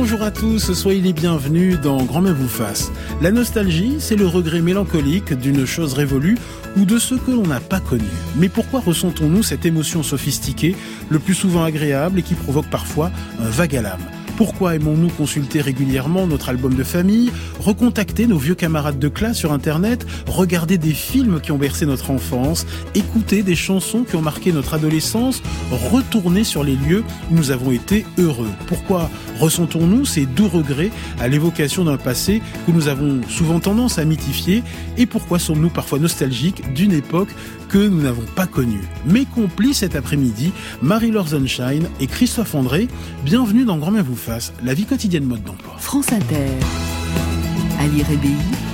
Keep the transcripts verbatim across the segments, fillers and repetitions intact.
Bonjour à tous, soyez les bienvenus dans Grand Main vous fasse. La nostalgie, c'est le regret mélancolique d'une chose révolue ou de ce que l'on n'a pas connu. Mais pourquoi ressentons-nous cette émotion sophistiquée, le plus souvent agréable et qui provoque parfois un vague à l'âme ? Pourquoi aimons-nous consulter régulièrement notre album de famille, recontacter nos vieux camarades de classe sur Internet, regarder des films qui ont bercé notre enfance, écouter des chansons qui ont marqué notre adolescence, retourner sur les lieux où nous avons été heureux ? Pourquoi ressentons-nous ces doux regrets à l'évocation d'un passé que nous avons souvent tendance à mythifier ? Et pourquoi sommes-nous parfois nostalgiques d'une époque que nous n'avons pas connue ? Mes complices cet après-midi, Marie-Laure Sunshine et Christophe André, bienvenue dans Grand Bien vous fasse, la vie quotidienne mode d'emploi. France Inter, Ali Rébéi,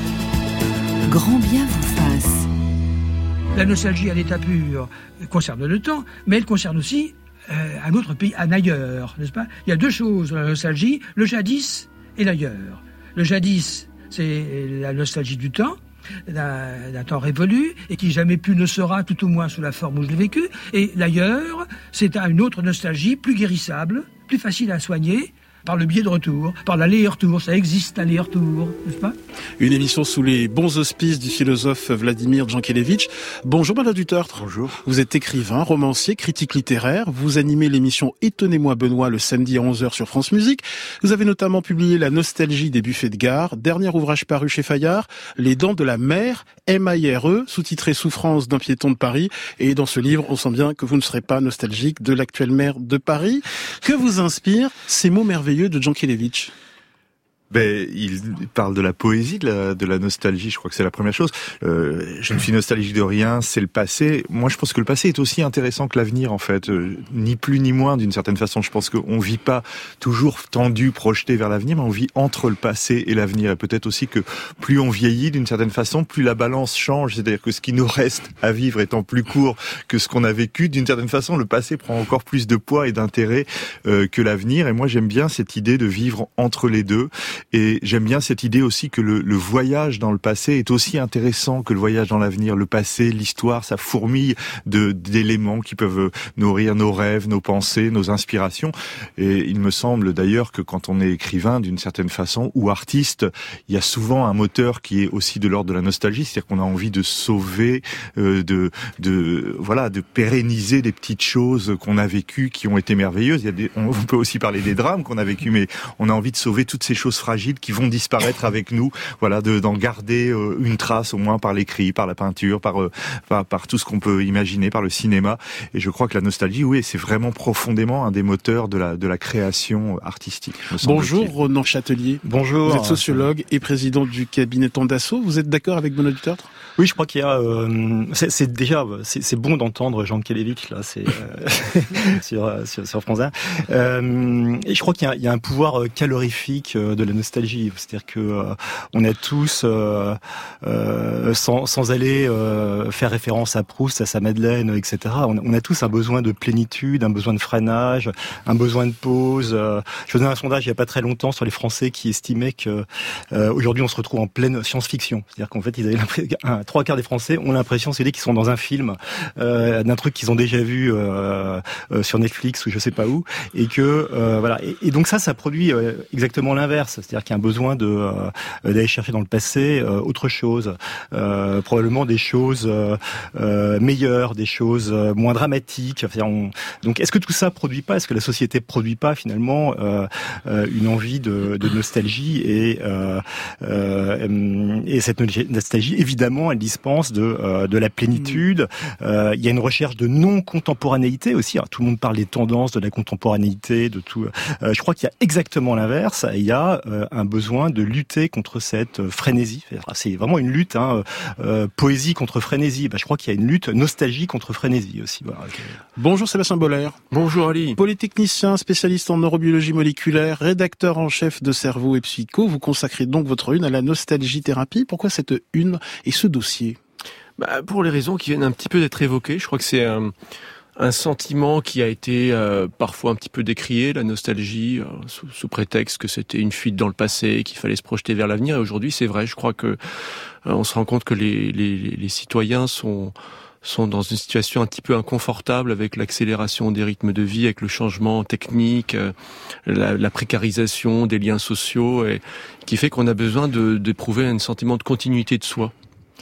Grand Bien vous fasse. La nostalgie à l'état pur concerne le temps, mais elle concerne aussi euh, un autre pays, un ailleurs, n'est-ce pas ? Il y a deux choses dans la nostalgie, le jadis et l'ailleurs. Le jadis, c'est la nostalgie du temps, d'un, d'un temps révolu, et qui jamais plus ne sera, tout au moins sous la forme où je l'ai vécu. Et l'ailleurs, c'est une autre nostalgie plus guérissable, plus facile à soigner, par le biais de retour, par l'aller-retour. Ça existe, l'aller-retour, n'est-ce pas ? Une émission sous les bons auspices du philosophe Vladimir Jankélévitch. Bonjour Bernard Dutertre. Bonjour. Vous êtes écrivain, romancier, critique littéraire. Vous animez l'émission Étonnez-moi Benoît le samedi à onze heures sur France Musique. Vous avez notamment publié La nostalgie des buffets de gare, dernier ouvrage paru chez Fayard, Les dents de la mer, M A I R E, sous-titré Souffrance d'un piéton de Paris. Et dans ce livre, on sent bien que vous ne serez pas nostalgique de l'actuelle maire de Paris. Que vous inspirent ces mots merveilleux de Jankélévitch? Ben, il parle de la poésie, de la, de la nostalgie, je crois que c'est la première chose. Euh, je ne suis nostalgique de rien, c'est le passé. Moi, je pense que le passé est aussi intéressant que l'avenir, en fait. Euh, ni plus ni moins, d'une certaine façon. Je pense qu'on vit pas toujours tendu, projeté vers l'avenir, mais on vit entre le passé et l'avenir. Et peut-être aussi que plus on vieillit, d'une certaine façon, plus la balance change. C'est-à-dire que ce qui nous reste à vivre étant plus court que ce qu'on a vécu, d'une certaine façon, le passé prend encore plus de poids et d'intérêt euh, que l'avenir. Et moi, j'aime bien cette idée de vivre entre les deux. Et j'aime bien cette idée aussi que le, le voyage dans le passé est aussi intéressant que le voyage dans l'avenir. Le passé, l'histoire, ça fourmille de, d'éléments qui peuvent nourrir nos rêves, nos pensées, nos inspirations. Et il me semble d'ailleurs que quand on est écrivain d'une certaine façon ou artiste, il y a souvent un moteur qui est aussi de l'ordre de la nostalgie, c'est-à-dire qu'on a envie de sauver, euh, de, de voilà, de pérenniser des petites choses qu'on a vécues qui ont été merveilleuses. Il y a des, on peut aussi parler des drames qu'on a vécus, mais on a envie de sauver toutes ces choses fragiles qui vont disparaître avec nous, voilà, de, d'en garder euh, une trace au moins par l'écrit, par la peinture, par, euh, par par tout ce qu'on peut imaginer, par le cinéma. Et je crois que la nostalgie, oui, c'est vraiment profondément un des moteurs de la de la création artistique. Bonjour Ronan Châtelier. Bonjour. Vous êtes sociologue et président du cabinet Tandasso. Vous êtes d'accord avec Benoît Dutertre ? Oui, je crois qu'il y a. Euh, c'est, c'est déjà, c'est, c'est bon d'entendre Jankélévitch là, c'est euh, sur, sur sur France un. Euh, et je crois qu'il y a, il y a un pouvoir calorifique de la nostalgie, c'est-à-dire que euh, on a tous, euh, euh, sans sans aller euh, faire référence à Proust, à sa Madeleine, et cetera. On, on a tous un besoin de plénitude, un besoin de freinage, un besoin de pause. Euh, je faisais un sondage il y a pas très longtemps sur les Français qui estimaient que euh, aujourd'hui on se retrouve en pleine science-fiction, c'est-à-dire qu'en fait ils avaient l'impression un, trois quarts des Français ont l'impression, c'est qu'ils sont dans un film, euh, d'un truc qu'ils ont déjà vu euh, euh, sur Netflix ou je sais pas où, et que euh, voilà. Et, et donc ça, ça produit euh, exactement l'inverse, c'est-à-dire qu'il y a un besoin de euh, d'aller chercher dans le passé euh, autre chose, euh, probablement des choses euh, euh, meilleures, des choses euh, moins dramatiques. Enfin, on... Donc, est-ce que tout ça produit pas, est-ce que la société produit pas finalement euh, euh, une envie de, de nostalgie et euh, euh, et cette nostalgie, évidemment, elle dispense de euh, de la plénitude. Euh, il y a une recherche de non-contemporanéité aussi. Alors, tout le monde parle des tendances de la contemporanéité, de tout. Euh, je crois qu'il y a exactement l'inverse. Il y a euh, un besoin de lutter contre cette frénésie. C'est vraiment une lutte, hein, euh, poésie contre frénésie. Ben, je crois qu'il y a une lutte nostalgie contre frénésie aussi. Voilà. Bonjour Sébastien Boller. Bonjour Ali. Polytechnicien, spécialiste en neurobiologie moléculaire, rédacteur en chef de Cerveau et Psycho. Vous consacrez donc votre une à la nostalgie-thérapie. Pourquoi cette une et ce dossier ? Bah, pour les raisons qui viennent un petit peu d'être évoquées. Je crois que c'est un, un sentiment qui a été euh, parfois un petit peu décrié, la nostalgie, euh, sous, sous prétexte que c'était une fuite dans le passé, qu'il fallait se projeter vers l'avenir. Et aujourd'hui, c'est vrai. Je crois que euh, on se rend compte que les, les, les citoyens sont sont dans une situation un petit peu inconfortable avec l'accélération des rythmes de vie, avec le changement technique, euh, la, la précarisation des liens sociaux, et qui fait qu'on a besoin de, d'éprouver un sentiment de continuité de soi.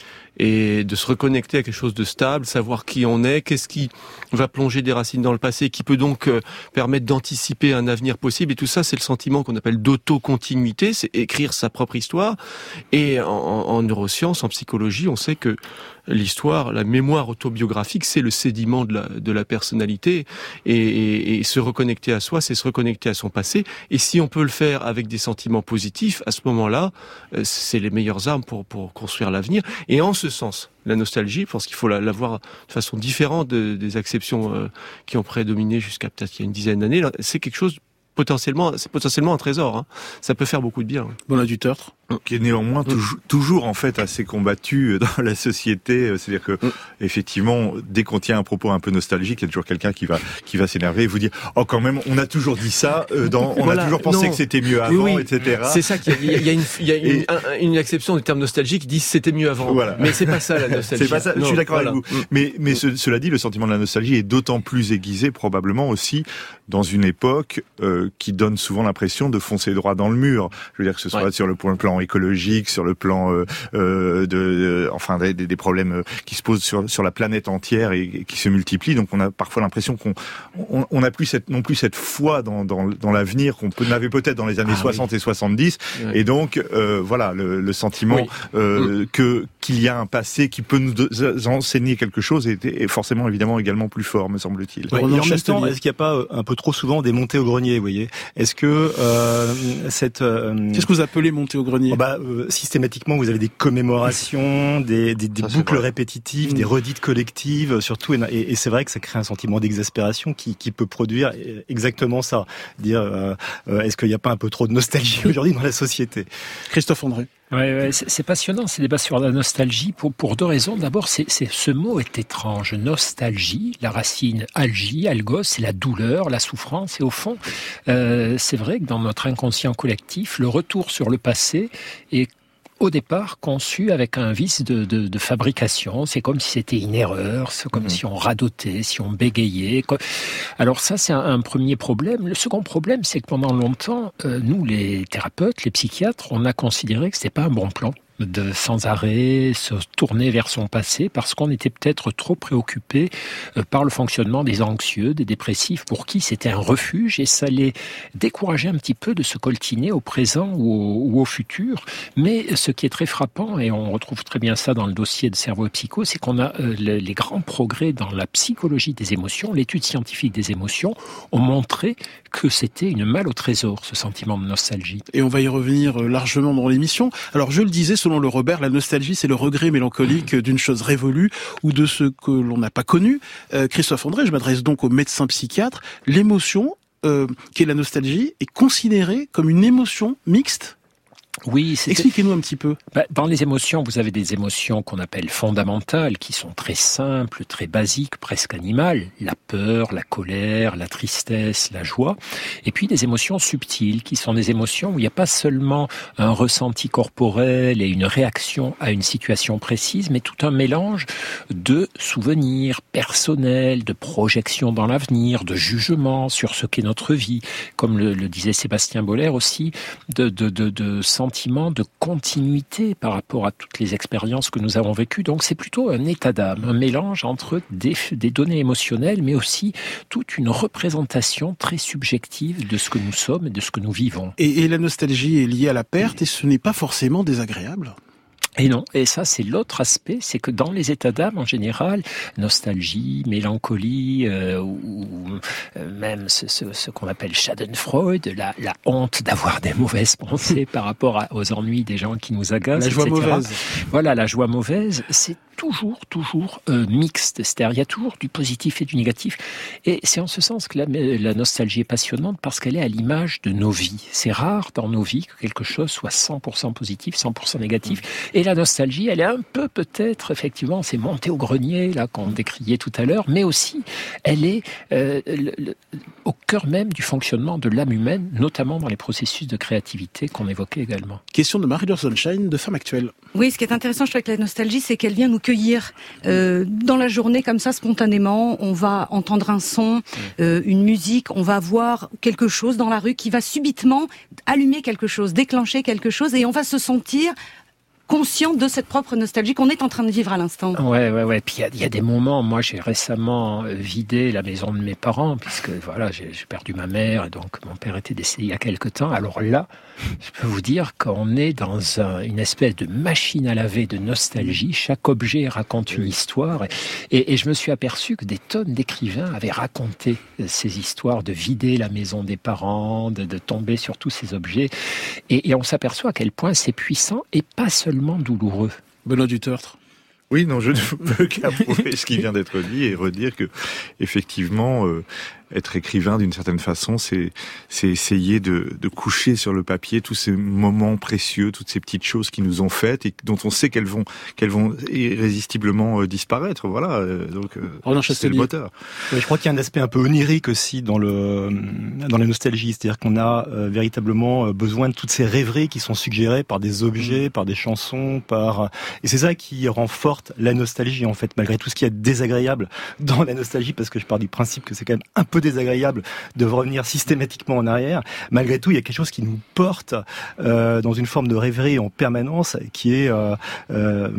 Et de se reconnecter à quelque chose de stable, savoir qui on est, qu'est-ce qui va plonger des racines dans le passé, qui peut donc euh, permettre d'anticiper un avenir possible. Et tout ça, c'est le sentiment qu'on appelle d'auto-continuité, c'est écrire sa propre histoire. Et en, en neurosciences, en psychologie, on sait que l'histoire, la mémoire autobiographique, c'est le sédiment de la, de la personnalité. Et, et, et se reconnecter à soi, c'est se reconnecter à son passé. Et si on peut le faire avec des sentiments positifs, à ce moment-là, euh, c'est les meilleures armes pour, pour construire l'avenir. Et en ce sens, la nostalgie, je pense qu'il faut la, la voir de façon différente de, des acceptions euh, qui ont prédominé jusqu'à peut-être il y a une dizaine d'années. C'est quelque chose potentiellement, c'est potentiellement un trésor. Hein. Ça peut faire beaucoup de bien. Bon, là, du tort. Qui est néanmoins toujours, toujours en fait assez combattu dans la société. C'est-à-dire que mm. effectivement, dès qu'on tient un propos un peu nostalgique, il y a toujours quelqu'un qui va qui va s'énerver et vous dire oh quand même, on a toujours dit ça, euh, dans, on voilà, a toujours pensé non. que c'était mieux avant, oui, oui. et cetera. C'est ça qu'il y a, il y a une il y a une, et, une, une acception du terme nostalgique qui dit c'était mieux avant. Voilà. Mais c'est pas ça la nostalgie. C'est pas ça. Non, je suis d'accord voilà. avec vous. Mm. Mais mais ce, cela dit, le sentiment de la nostalgie est d'autant plus aiguisé probablement aussi dans une époque euh, qui donne souvent l'impression de foncer droit dans le mur. Je veux dire que ce soit ouais. sur le plan écologique, sur le plan euh, euh, de, de enfin des, des problèmes qui se posent sur sur la planète entière et, et qui se multiplient. Donc on a parfois l'impression qu'on on, on a plus cette non plus cette foi dans dans, dans l'avenir qu'on peut, avait peut-être dans les années ah, soixante oui. et soixante-dix. Oui. Et donc euh, voilà le, le sentiment oui. euh, mmh. que qu'il y a un passé qui peut nous enseigner quelque chose est, est forcément évidemment également plus fort, me semble-t-il. Ouais, et en même temps, est-ce qu'il n'y a pas un peu trop souvent des montées au grenier, vous voyez? Est-ce que euh, cette euh, qu'est-ce que vous appelez montée au grenier? Oh bah, euh, systématiquement, vous avez des commémorations, des, des, des ça, boucles répétitives, mmh. des redites collectives, surtout, et, et c'est vrai que ça crée un sentiment d'exaspération qui, qui peut produire exactement ça. Dire, euh, euh, est-ce qu'il n'y a pas un peu trop de nostalgie aujourd'hui dans la société? Christophe André. Ouais, ouais, c'est, c'est passionnant ces débats sur la nostalgie pour pour deux raisons. D'abord, c'est, c'est ce mot est étrange. Nostalgie, la racine algie, algos, c'est la douleur, la souffrance. Et au fond, euh, c'est vrai que dans notre inconscient collectif, le retour sur le passé est au départ conçu avec un vice de, de, de fabrication. C'est comme si c'était une erreur, c'est comme mmh. si on radotait, si on bégayait. Alors ça, c'est un, un premier problème. Le second problème, c'est que pendant longtemps, euh, nous, les thérapeutes, les psychiatres, on a considéré que c'était pas un bon plan de sans arrêt se tourner vers son passé parce qu'on était peut-être trop préoccupé par le fonctionnement des anxieux, des dépressifs pour qui c'était un refuge et ça les décourageait un petit peu de se coltiner au présent ou au, ou au futur. Mais ce qui est très frappant, et on retrouve très bien ça dans le dossier de Cerveau et Psycho, c'est qu'on a euh, les, les grands progrès dans la psychologie des émotions, l'étude scientifique des émotions ont montré que c'était une malle au trésor, ce sentiment de nostalgie. Et on va y revenir largement dans l'émission. Alors je le disais, selon le Robert, la nostalgie, c'est le regret mélancolique d'une chose révolue ou de ce que l'on n'a pas connu. Euh, Christophe André, je m'adresse donc au médecin psychiatre. L'émotion, euh, qui est la nostalgie, est considérée comme une émotion mixte? Oui, c'est... Expliquez-nous un petit peu. Bah, dans les émotions, vous avez des émotions qu'on appelle fondamentales, qui sont très simples, très basiques, presque animales. La peur, la colère, la tristesse, la joie. Et puis des émotions subtiles, qui sont des émotions où il n'y a pas seulement un ressenti corporel et une réaction à une situation précise, mais tout un mélange de souvenirs personnels, de projections dans l'avenir, de jugements sur ce qu'est notre vie. Comme le, le disait Sébastien Boller aussi, de, de, de, de sentiment de continuité par rapport à toutes les expériences que nous avons vécues. Donc c'est plutôt un état d'âme, un mélange entre des, des données émotionnelles, mais aussi toute une représentation très subjective de ce que nous sommes et de ce que nous vivons. Et, et la nostalgie est liée à la perte, et ce n'est pas forcément désagréable. Et non, et ça c'est l'autre aspect, c'est que dans les états d'âme en général, nostalgie, mélancolie, euh, ou euh, même ce, ce, ce qu'on appelle Schadenfreude, la, la honte d'avoir des mauvaises pensées par rapport à, aux ennuis des gens qui nous agacent, la joie et cetera. Mauvaise. Voilà, la joie mauvaise, c'est toujours, toujours euh, mixte, c'est-à-dire il y a toujours du positif et du négatif, et c'est en ce sens que la, la nostalgie est passionnante parce qu'elle est à l'image de nos vies. C'est rare dans nos vies que quelque chose soit cent pour cent positif, cent pour cent négatif, et Et la nostalgie, elle est un peu peut-être, effectivement, c'est monté au grenier, là, qu'on décriait tout à l'heure, mais aussi, elle est euh, le, le, au cœur même du fonctionnement de l'âme humaine, notamment dans les processus de créativité qu'on évoquait également. Question de Marie-Laure Sunshine de Femme Actuelle. Oui, ce qui est intéressant, je trouve, avec la nostalgie, c'est qu'elle vient nous cueillir euh, dans la journée, comme ça, spontanément. On va entendre un son, euh, une musique, on va voir quelque chose dans la rue qui va subitement allumer quelque chose, déclencher quelque chose, et on va se sentir conscient de cette propre nostalgie qu'on est en train de vivre à l'instant. Ouais, ouais, ouais. Puis il y, y a des moments. Moi, j'ai récemment vidé la maison de mes parents, puisque voilà, j'ai, j'ai perdu ma mère, et donc mon père était décédé il y a quelque temps. Alors là, je peux vous dire qu'on est dans un, une espèce de machine à laver de nostalgie. Chaque objet raconte une histoire, et, et je me suis aperçu que des tonnes d'écrivains avaient raconté ces histoires de vider la maison des parents, de, de tomber sur tous ces objets, et, et on s'aperçoit à quel point c'est puissant et pas seulement douloureux. Benoît Dutertre. Oui, non, je ne peux qu'approuver ce qui vient d'être dit et redire que, effectivement, euh, être écrivain d'une certaine façon, c'est c'est essayer de, de coucher sur le papier tous ces moments précieux, toutes ces petites choses qui nous ont faites et dont on sait qu'elles vont qu'elles vont irrésistiblement disparaître. Voilà, donc euh, c'est le moteur. Oui, je crois qu'il y a un aspect un peu onirique aussi dans le dans la nostalgie, c'est-à-dire qu'on a euh, véritablement besoin de toutes ces rêveries qui sont suggérées par des objets, mmh. par des chansons, par et c'est ça qui rend forte la nostalgie en fait, malgré tout ce qui est désagréable dans la nostalgie, parce que je pars du principe que c'est quand même un peu désagréable de revenir systématiquement en arrière. Malgré tout, il y a quelque chose qui nous porte euh, dans une forme de rêverie en permanence, qui est, euh, euh,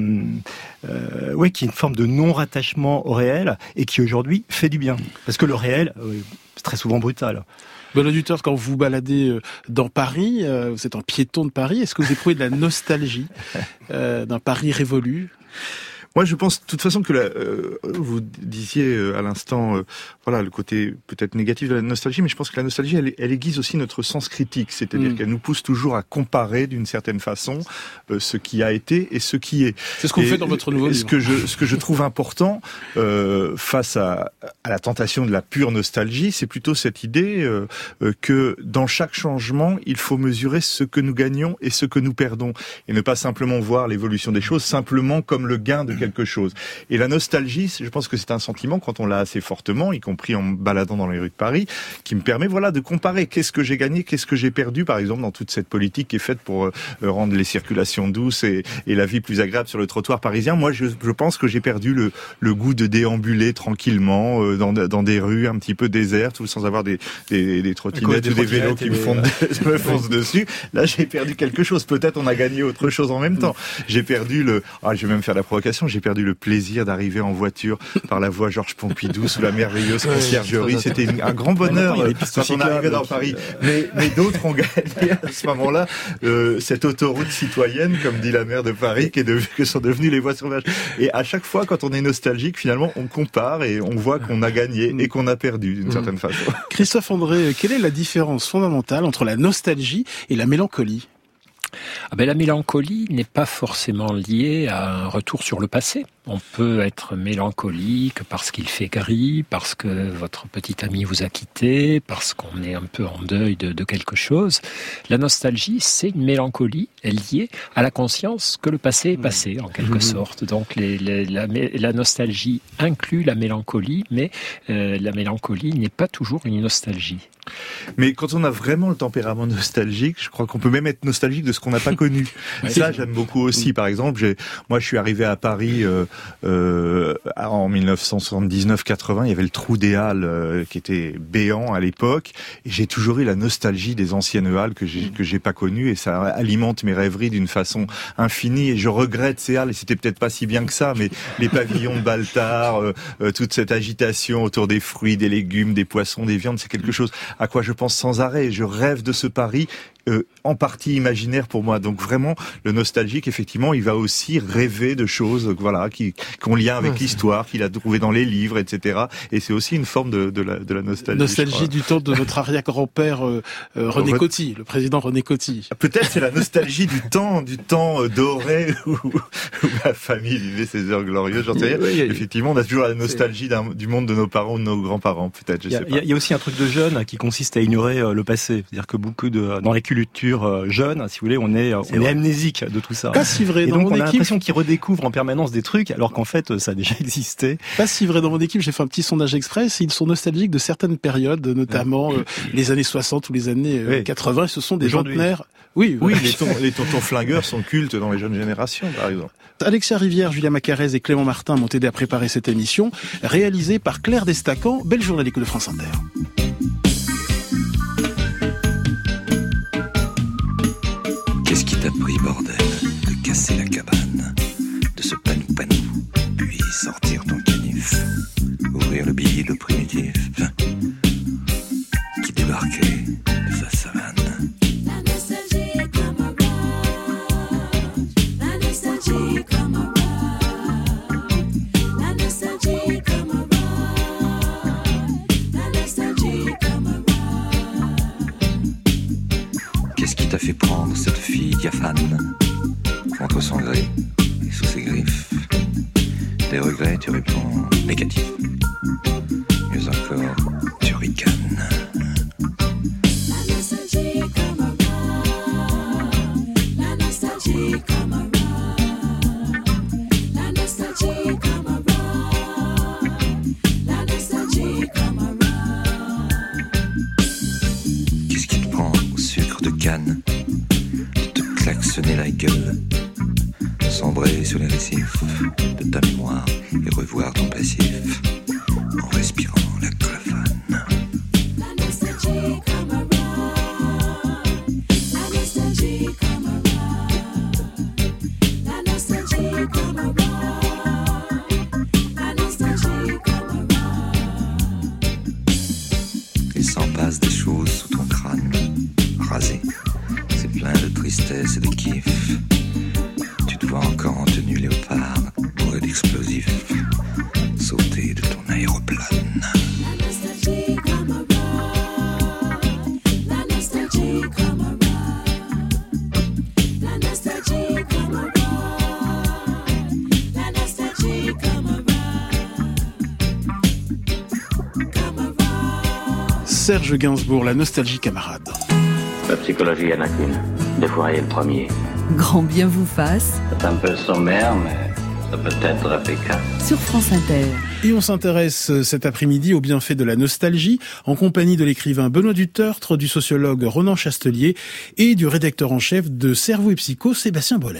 euh, ouais, qui est une forme de non-rattachement au réel et qui aujourd'hui fait du bien. Parce que le réel, euh, c'est très souvent brutal. Benoît Dutertre, quand vous vous baladez dans Paris, vous êtes un piéton de Paris, est-ce que vous éprouvez de la nostalgie euh, d'un Paris révolu ? Moi, je pense de toute façon que la, euh, vous disiez euh, à l'instant, euh, voilà, le côté peut-être négatif de la nostalgie, mais je pense que la nostalgie, elle, elle aiguise aussi notre sens critique, c'est-à-dire mmh. qu'elle nous pousse toujours à comparer d'une certaine façon euh, ce qui a été et ce qui est. C'est ce qu'on fait dans votre nouveau livre. Ce que je, ce que je trouve important euh, face à, à la tentation de la pure nostalgie, c'est plutôt cette idée euh, euh, que dans chaque changement, il faut mesurer ce que nous gagnons et ce que nous perdons, et ne pas simplement voir l'évolution des choses simplement comme le gain de quelque chose. Et la nostalgie, je pense que c'est un sentiment, quand on l'a assez fortement, y compris en me baladant dans les rues de Paris, qui me permet, voilà, de comparer qu'est-ce que j'ai gagné, qu'est-ce que j'ai perdu, par exemple, dans toute cette politique qui est faite pour euh, rendre les circulations douces et, et la vie plus agréable sur le trottoir parisien. Moi, je, je pense que j'ai perdu le, le goût de déambuler tranquillement euh, dans, dans des rues un petit peu désertes, ou sans avoir des, des, des trottinettes ou des vélos qui me, font de, me foncent dessus. Là, j'ai perdu quelque chose. Peut-être on a gagné autre chose en même temps. J'ai perdu le... Ah, je vais même faire la provocation. J'ai perdu le plaisir d'arriver en voiture par la voie Georges Pompidou sous la merveilleuse conciergerie. C'était une, un grand bonheur euh, quand on arrivait dans Paris. Mais, mais d'autres ont gagné à ce moment-là euh, cette autoroute citoyenne, comme dit la maire de Paris, qui est devenue, que sont devenues les voies sauvages. Et à chaque fois, quand on est nostalgique, finalement, on compare et on voit qu'on a gagné et qu'on a perdu d'une certaine façon. Christophe André, quelle est la différence fondamentale entre la nostalgie et la mélancolie ? Ah ben, la mélancolie n'est pas forcément liée à un retour sur le passé. On peut être mélancolique parce qu'il fait gris, parce que votre petit ami vous a quitté, parce qu'on est un peu en deuil de, de quelque chose. La nostalgie, c'est une mélancolie liée à la conscience que le passé est passé, en quelque mmh. sorte. Donc les, les, la, la nostalgie inclut la mélancolie, mais euh, la mélancolie n'est pas toujours une nostalgie. Mais quand on a vraiment le tempérament nostalgique, je crois qu'on peut même être nostalgique de ce qu'on n'a pas connu. Ça, j'aime beaucoup aussi. Par exemple, j'ai, moi, je suis arrivé à Paris euh, euh, en dix-neuf cent soixante-dix-neuf quatre-vingts. Il y avait le Trou des Halles euh, qui était béant à l'époque, et j'ai toujours eu la nostalgie des anciennes halles que j'ai que j'ai pas connues, et ça alimente mes rêveries d'une façon infinie. Et je regrette ces halles. Et c'était peut-être pas si bien que ça, mais les pavillons de Baltard, euh, euh, toute cette agitation autour des fruits, des légumes, des poissons, des viandes, c'est quelque chose à quoi je pense sans arrêt. Je rêve de ce Paris euh, en partie imaginaire pour moi. Donc vraiment, le nostalgique, effectivement, il va aussi rêver de choses, voilà, qui qui, qui ont lien avec ouais, l'histoire, qu'il a trouvé dans les livres, et cetera. Et c'est aussi une forme de, de, la, de la nostalgie. Nostalgie du temps de notre arrière-grand-père euh, euh, René Coty, le président René Coty. Peut-être c'est la nostalgie du temps, du temps doré où, où ma famille vivait ses heures glorieuses. J'en sais rien. Oui, effectivement, on a toujours la nostalgie d'un, du monde de nos parents ou de nos grands-parents, peut-être. Je il y a, sais pas. Il y a aussi un truc de jeune qui consiste à ignorer euh, le passé. C'est-à-dire que beaucoup de dans les cultures euh, jeunes, si vous voulez, on est, c'est on est amnésique de tout ça. Pas si vrai. Et dans donc mon on a équipe, l'impression qu'ils redécouvrent en permanence des trucs, alors qu'en fait ça a déjà existé. Pas si vrai. Dans mon équipe, j'ai fait un petit sondage express. Ils sont nostalgiques de certaines périodes, notamment ouais. euh, les années soixante ou les années euh, ouais. quatre-vingts. Ce sont des trentenaires. Oui, oui, les, ton, les tontons flingueurs sont cultes dans les jeunes générations, par exemple. Alexia Rivière, Julia Macarez et Clément Martin m'ont aidé à préparer cette émission, réalisée par Claire Destacan. Belle journée à l'écoute de France Inter. Qu'est-ce qui t'a pris, bordel, de casser la cabane, de se panou-panou, puis sortir ton canif, ouvrir le billet, le primitif, qui débarquait de sa savane. La nostalgie est comme un rage, la nostalgie est comme un rage, la nostalgie est comme un rage, la nostalgie est comme un rage. Qu'est-ce qui t'a fait prendre cette fille diaphane, contre son gré et sous ses griffes? Des regrets, tu réponds négatif. Mieux encore, tu ricanes. La nostalgie est comme un rage, la nostalgie est comme un rage, la nostalgie est comme un rage, la nostalgie est comme un rage. Qu'est-ce qui te prend au sucre de canne, de te klaxonner la gueule, sombrer sur les récifs de ta mémoire et revoir ton passif en respirant la clavane. La nostalgie est comme un rage, la nostalgie est comme un rage, la nostalgie est comme un rage, la nostalgie est comme un rage. Il s'en passe des choses sous ton crâne, rasé, c'est plein de tristesse et de kiff. Encore en tenue léopard, bourré d'explosifs, sauter de ton aéroplane. La nostalgie comme un rage, la nostalgie comme un rage, la nostalgie comme un rage, la nostalgie comme un rage, comme un rage. Serge Gainsbourg, la nostalgie camarade. La psychologie, il n'y en a qu'une. Des fois, il est le premier. Grand bien vous fasse. C'est un peu sommaire, mais ça peut être impeccable. Sur France Inter. Et on s'intéresse cet après-midi aux bienfaits de la nostalgie, en compagnie de l'écrivain Benoît Dutertre, du sociologue Ronan Chastelier et du rédacteur en chef de Cerveau et Psycho, Sébastien Boller.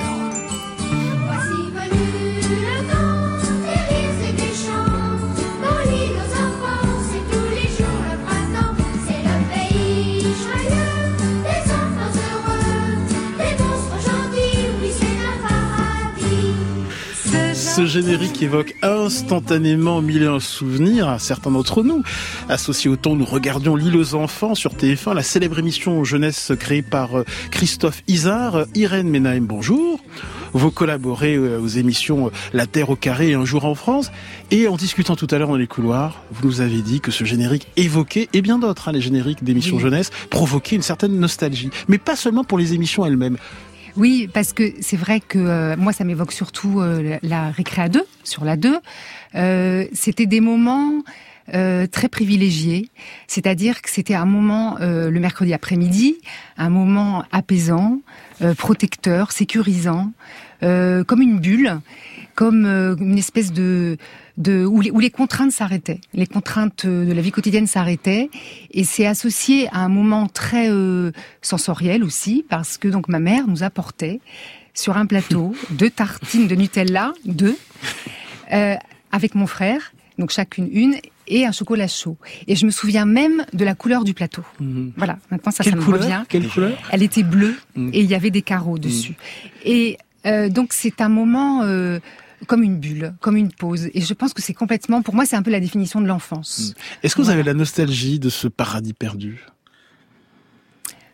Ce générique évoque instantanément mille et un souvenirs à certains d'entre nous. Associés au temps où nous regardions L'île aux enfants sur T F un, la célèbre émission jeunesse créée par Christophe Isard. Irène Ménahem, bonjour. Vous collaborez aux émissions La Terre au carré et Un jour en France. Et en discutant tout à l'heure dans les couloirs, vous nous avez dit que ce générique évoquait, et bien d'autres, hein, les génériques d'émissions oui. jeunesse, provoquaient une certaine nostalgie. Mais pas seulement pour les émissions elles-mêmes. Oui, parce que c'est vrai que euh, moi, ça m'évoque surtout euh, la récré à deux, sur la deux. Euh, c'était des moments euh, très privilégiés, c'est-à-dire que c'était un moment, euh, le mercredi après-midi, un moment apaisant, euh, protecteur, sécurisant, euh, comme une bulle, comme euh, une espèce de... De, où, les, où les contraintes s'arrêtaient, les contraintes de la vie quotidienne s'arrêtaient, et c'est associé à un moment très euh, sensoriel aussi, parce que donc ma mère nous apportait sur un plateau deux tartines de Nutella, deux, euh, avec mon frère, donc chacune une, et un chocolat chaud. Et je me souviens même de la couleur du plateau. Mmh. Voilà, maintenant ça, Quelle ça me couleur revient. Quelle couleur Elle était bleue, mmh. et il y avait des carreaux mmh. dessus. Et euh, donc c'est un moment... Euh, comme une bulle, comme une pause. Et je pense que c'est complètement, pour moi, c'est un peu la définition de l'enfance. Est-ce que vous voilà. avez la nostalgie de ce paradis perdu ?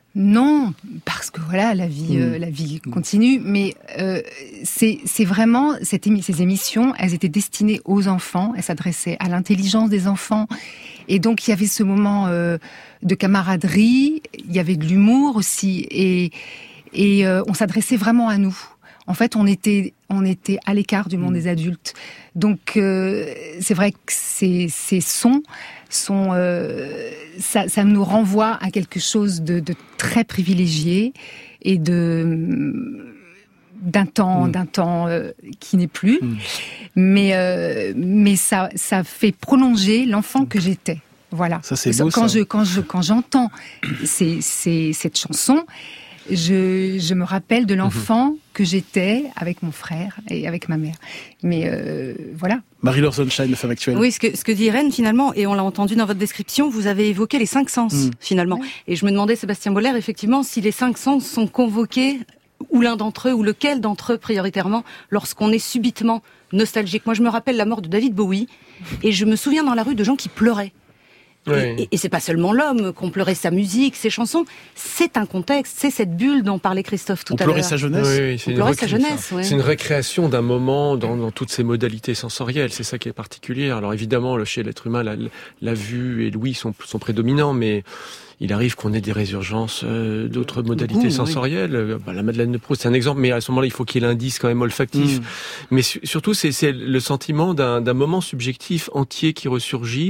Non, parce que voilà, la vie, mmh. euh, la vie continue. Mais euh, c'est, c'est vraiment cette émi- ces émissions. Elles étaient destinées aux enfants. Elles s'adressaient à l'intelligence des enfants. Et donc il y avait ce moment euh, de camaraderie. Il y avait de l'humour aussi. Et et euh, on s'adressait vraiment à nous. En fait, on était on était à l'écart du monde mmh. des adultes. Donc euh, c'est vrai que ces ces sons sont euh, ça, ça nous renvoie à quelque chose de, de très privilégié et de d'un temps mmh. d'un temps euh, qui n'est plus, mmh. mais euh, mais ça ça fait prolonger l'enfant que j'étais. Voilà. Ça c'est beau. Quand ça. je quand je quand j'entends ces, ces, cette chanson, je je me rappelle de l'enfant mmh. que j'étais avec mon frère et avec ma mère. Mais euh, voilà. Marie-Laure Sonnenschein, Femme Actuelle. Oui, ce que, ce que dit Irène, finalement, et on l'a entendu dans votre description, vous avez évoqué les cinq sens, mmh. finalement. Oui. Et je me demandais, Sébastien Boller, effectivement, si les cinq sens sont convoqués, ou l'un d'entre eux, ou lequel d'entre eux, prioritairement, lorsqu'on est subitement nostalgique. Moi, je me rappelle la mort de David Bowie, et je me souviens dans la rue de gens qui pleuraient. Oui. Et, et, et c'est pas seulement l'homme qu'on pleurait sa musique, ses chansons, c'est un contexte, c'est cette bulle dont parlait Christophe tout on à l'heure. On pleurait sa jeunesse. Oui, oui, c'est on une pleurait recré- sa jeunesse. Ouais. C'est une récréation d'un moment dans, dans toutes ses modalités sensorielles. C'est ça qui est particulier. Alors évidemment, chez l'être humain, la, la vue et l'ouïe sont, sont prédominants, mais il arrive qu'on ait des résurgences euh, d'autres modalités Ouh, sensorielles. Oui. Bah, la Madeleine de Proust, c'est un exemple, mais à ce moment-là, il faut qu'il y ait l'indice quand même olfactif. Mmh. Mais su- surtout, c'est, c'est le sentiment d'un, d'un moment subjectif entier qui ressurgit.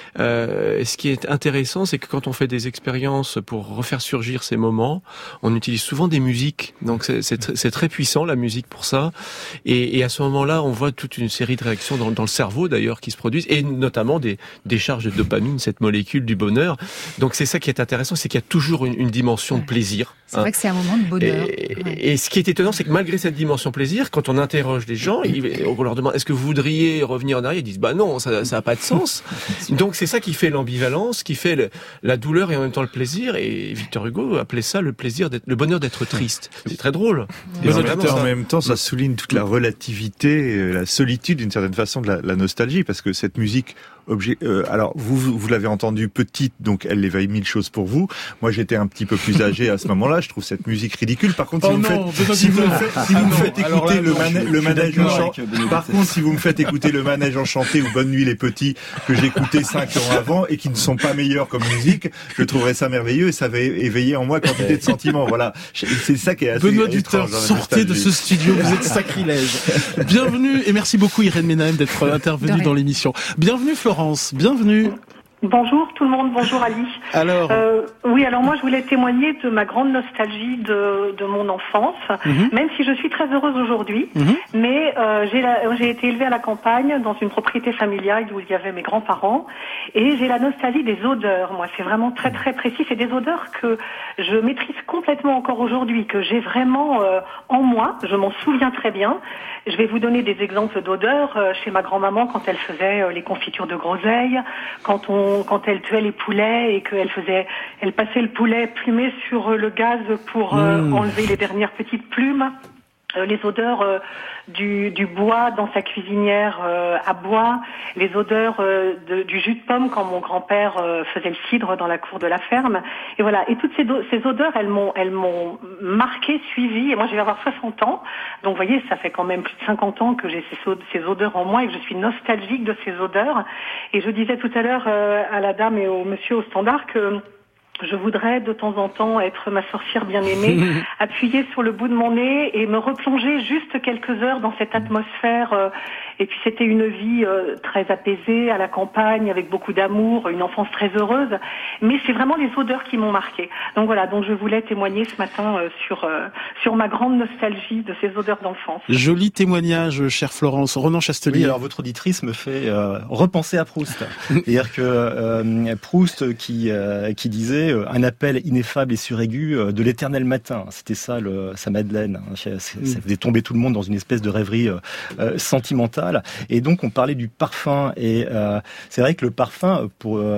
Euh, et ce qui est intéressant, c'est que quand on fait des expériences pour refaire surgir ces moments, on utilise souvent des musiques. Donc c'est, c'est, tr- c'est très puissant, la musique, pour ça. Et, et à ce moment-là, on voit toute une série de réactions dans, dans le cerveau, d'ailleurs, qui se produisent, et notamment des décharges de dopamine, cette molécule du bonheur. Donc c'est ça qui est intéressant, c'est qu'il y a toujours une, une dimension de plaisir. C'est hein. vrai que c'est un moment de bonheur. Et, ouais. et ce qui est étonnant, c'est que malgré cette dimension plaisir, quand on interroge les gens, ils, on leur demande est-ce que vous voudriez revenir en arrière, ils disent bah non, ça ça a pas de sens. Donc c'est ça qui fait l'ambivalence, qui fait le, la douleur et en même temps le plaisir. Et Victor Hugo appelait ça le plaisir, d'être, le bonheur d'être triste. C'est très drôle. Et en, même temps, en même temps, ça souligne toute la relativité, la solitude d'une certaine façon de la, la nostalgie, parce que cette musique objet. Euh, alors vous vous l'avez entendu petite, donc elle éveille mille choses pour vous. Moi j'étais un petit peu plus âgé à ce moment-là. Je trouve cette musique ridicule. Par contre, si oh vous non, me faites, si vous me faites, si vous me faites écouter là, le, manè- le manège enchanté, par contre, si vous me faites écouter le manège enchanté ou Bonne nuit les petits que j'écoutais cinq ans avant et qui ne sont pas meilleurs comme musique, je trouverais ça merveilleux et ça va éveiller en moi quantité de sentiments. Voilà, c'est ça qui est assez Benoît étrange. Duteur, sortez de ce studio, vous êtes sacrilège. Bienvenue et merci beaucoup Irène Ménahem d'être intervenue dans l'émission. Bienvenue Florence, bienvenue. Bonjour tout le monde, bonjour Ali. Alors euh, oui, alors moi je voulais témoigner de ma grande nostalgie de, de mon enfance, mm-hmm. même si je suis très heureuse aujourd'hui, mm-hmm. mais euh, j'ai, la, j'ai été élevée à la campagne dans une propriété familiale où il y avait mes grands-parents et j'ai la nostalgie des odeurs. Moi c'est vraiment très très précis, c'est des odeurs que je maîtrise complètement encore aujourd'hui, que j'ai vraiment euh, en moi, je m'en souviens très bien. Je vais vous donner des exemples d'odeurs euh, chez ma grand-maman quand elle faisait euh, les confitures de groseille, quand on quand elle tuait les poulets et qu'elle faisait, elle passait le poulet plumé sur le gaz pour euh, mmh. enlever les dernières petites plumes. Euh, les odeurs euh, du, du bois dans sa cuisinière euh, à bois, les odeurs euh, de, du jus de pomme quand mon grand-père euh, faisait le cidre dans la cour de la ferme. Et voilà. Et toutes ces, do- ces odeurs, elles m'ont, elles m'ont marqué, suivi. Et moi, je vais avoir soixante ans. Donc, vous voyez, ça fait quand même plus de cinquante ans que j'ai ces, ces odeurs en moi et que je suis nostalgique de ces odeurs. Et je disais tout à l'heure euh, à la dame et au monsieur au standard que je voudrais de temps en temps être ma sorcière bien-aimée, appuyer sur le bout de mon nez et me replonger juste quelques heures dans cette atmosphère. Euh, et puis c'était une vie euh, très apaisée à la campagne, avec beaucoup d'amour, une enfance très heureuse. Mais c'est vraiment les odeurs qui m'ont marquée. Donc voilà, donc je voulais témoigner ce matin euh, sur euh, sur ma grande nostalgie de ces odeurs d'enfance. Joli témoignage, chère Florence. Ronan Chastelier. Oui, alors votre auditrice me fait euh, repenser à Proust. C'est-à-dire que euh, Proust qui euh, qui disait un appel ineffable et suraigu de l'éternel matin. C'était ça, le, sa Madeleine. Ça faisait tomber tout le monde dans une espèce de rêverie euh, sentimentale. Et donc, on parlait du parfum. Et euh, c'est vrai que le parfum, pour... Euh,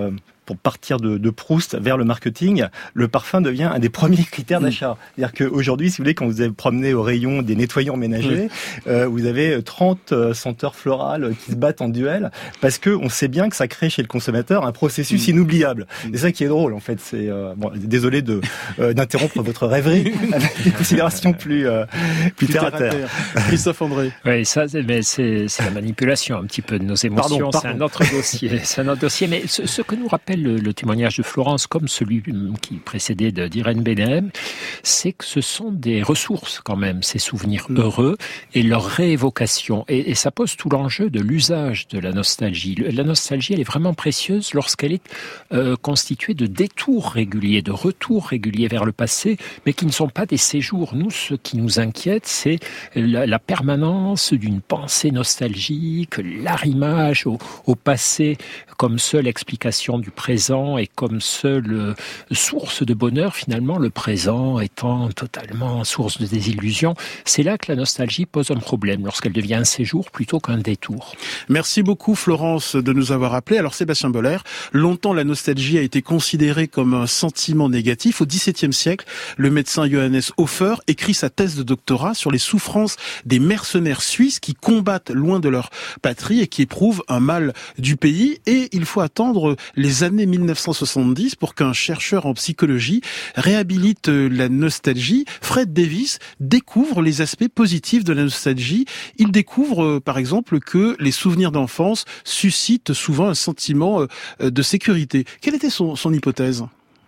pour partir de, de Proust vers le marketing, le parfum devient un des premiers critères d'achat. C'est-à-dire qu'aujourd'hui, si vous voulez, quand vous avez promené au rayon des nettoyants ménagers, mmh. euh, vous avez trente senteurs florales qui se battent en duel, parce que on sait bien que ça crée chez le consommateur un processus mmh. inoubliable. Mmh. C'est ça qui est drôle, en fait. C'est euh, bon, désolé de euh, d'interrompre votre rêverie avec des considérations plus euh, plus terre à terre. Christophe André. Oui, ça, mais c'est, c'est la manipulation un petit peu de nos émotions. Pardon, pardon. C'est un autre dossier. C'est un autre dossier. Mais ce, ce que nous rappelle le, le témoignage de Florence, comme celui qui précédait de, d'Irène Bénem, c'est que ce sont des ressources quand même, ces souvenirs mmh. heureux et leur réévocation. Et, et ça pose tout l'enjeu de l'usage de la nostalgie. La nostalgie, elle est vraiment précieuse lorsqu'elle est euh, constituée de détours réguliers, de retours réguliers vers le passé, mais qui ne sont pas des séjours. Nous, ce qui nous inquiète, c'est la, la permanence d'une pensée nostalgique, l'arrimage au, au passé comme seule explication du présent et comme seule euh, source de bonheur, finalement, le présent étant totalement source de désillusion. C'est là que la nostalgie pose un problème, lorsqu'elle devient un séjour plutôt qu'un détour. Merci beaucoup Florence de nous avoir appelés. Alors Sébastien Boller, longtemps la nostalgie a été considérée comme un sentiment négatif. Au dix-septième siècle, le médecin Johannes Hofer écrit sa thèse de doctorat sur les souffrances des mercenaires suisses qui combattent loin de leur patrie et qui éprouvent un mal du pays. Et il faut attendre les années mille neuf cent soixante-dix pour qu'un chercheur en psychologie réhabilite la nostalgie. Fred Davis découvre les aspects positifs de la nostalgie. Il découvre, par exemple, que les souvenirs d'enfance suscitent souvent un sentiment de sécurité. Quelle était son, son hypothèse ?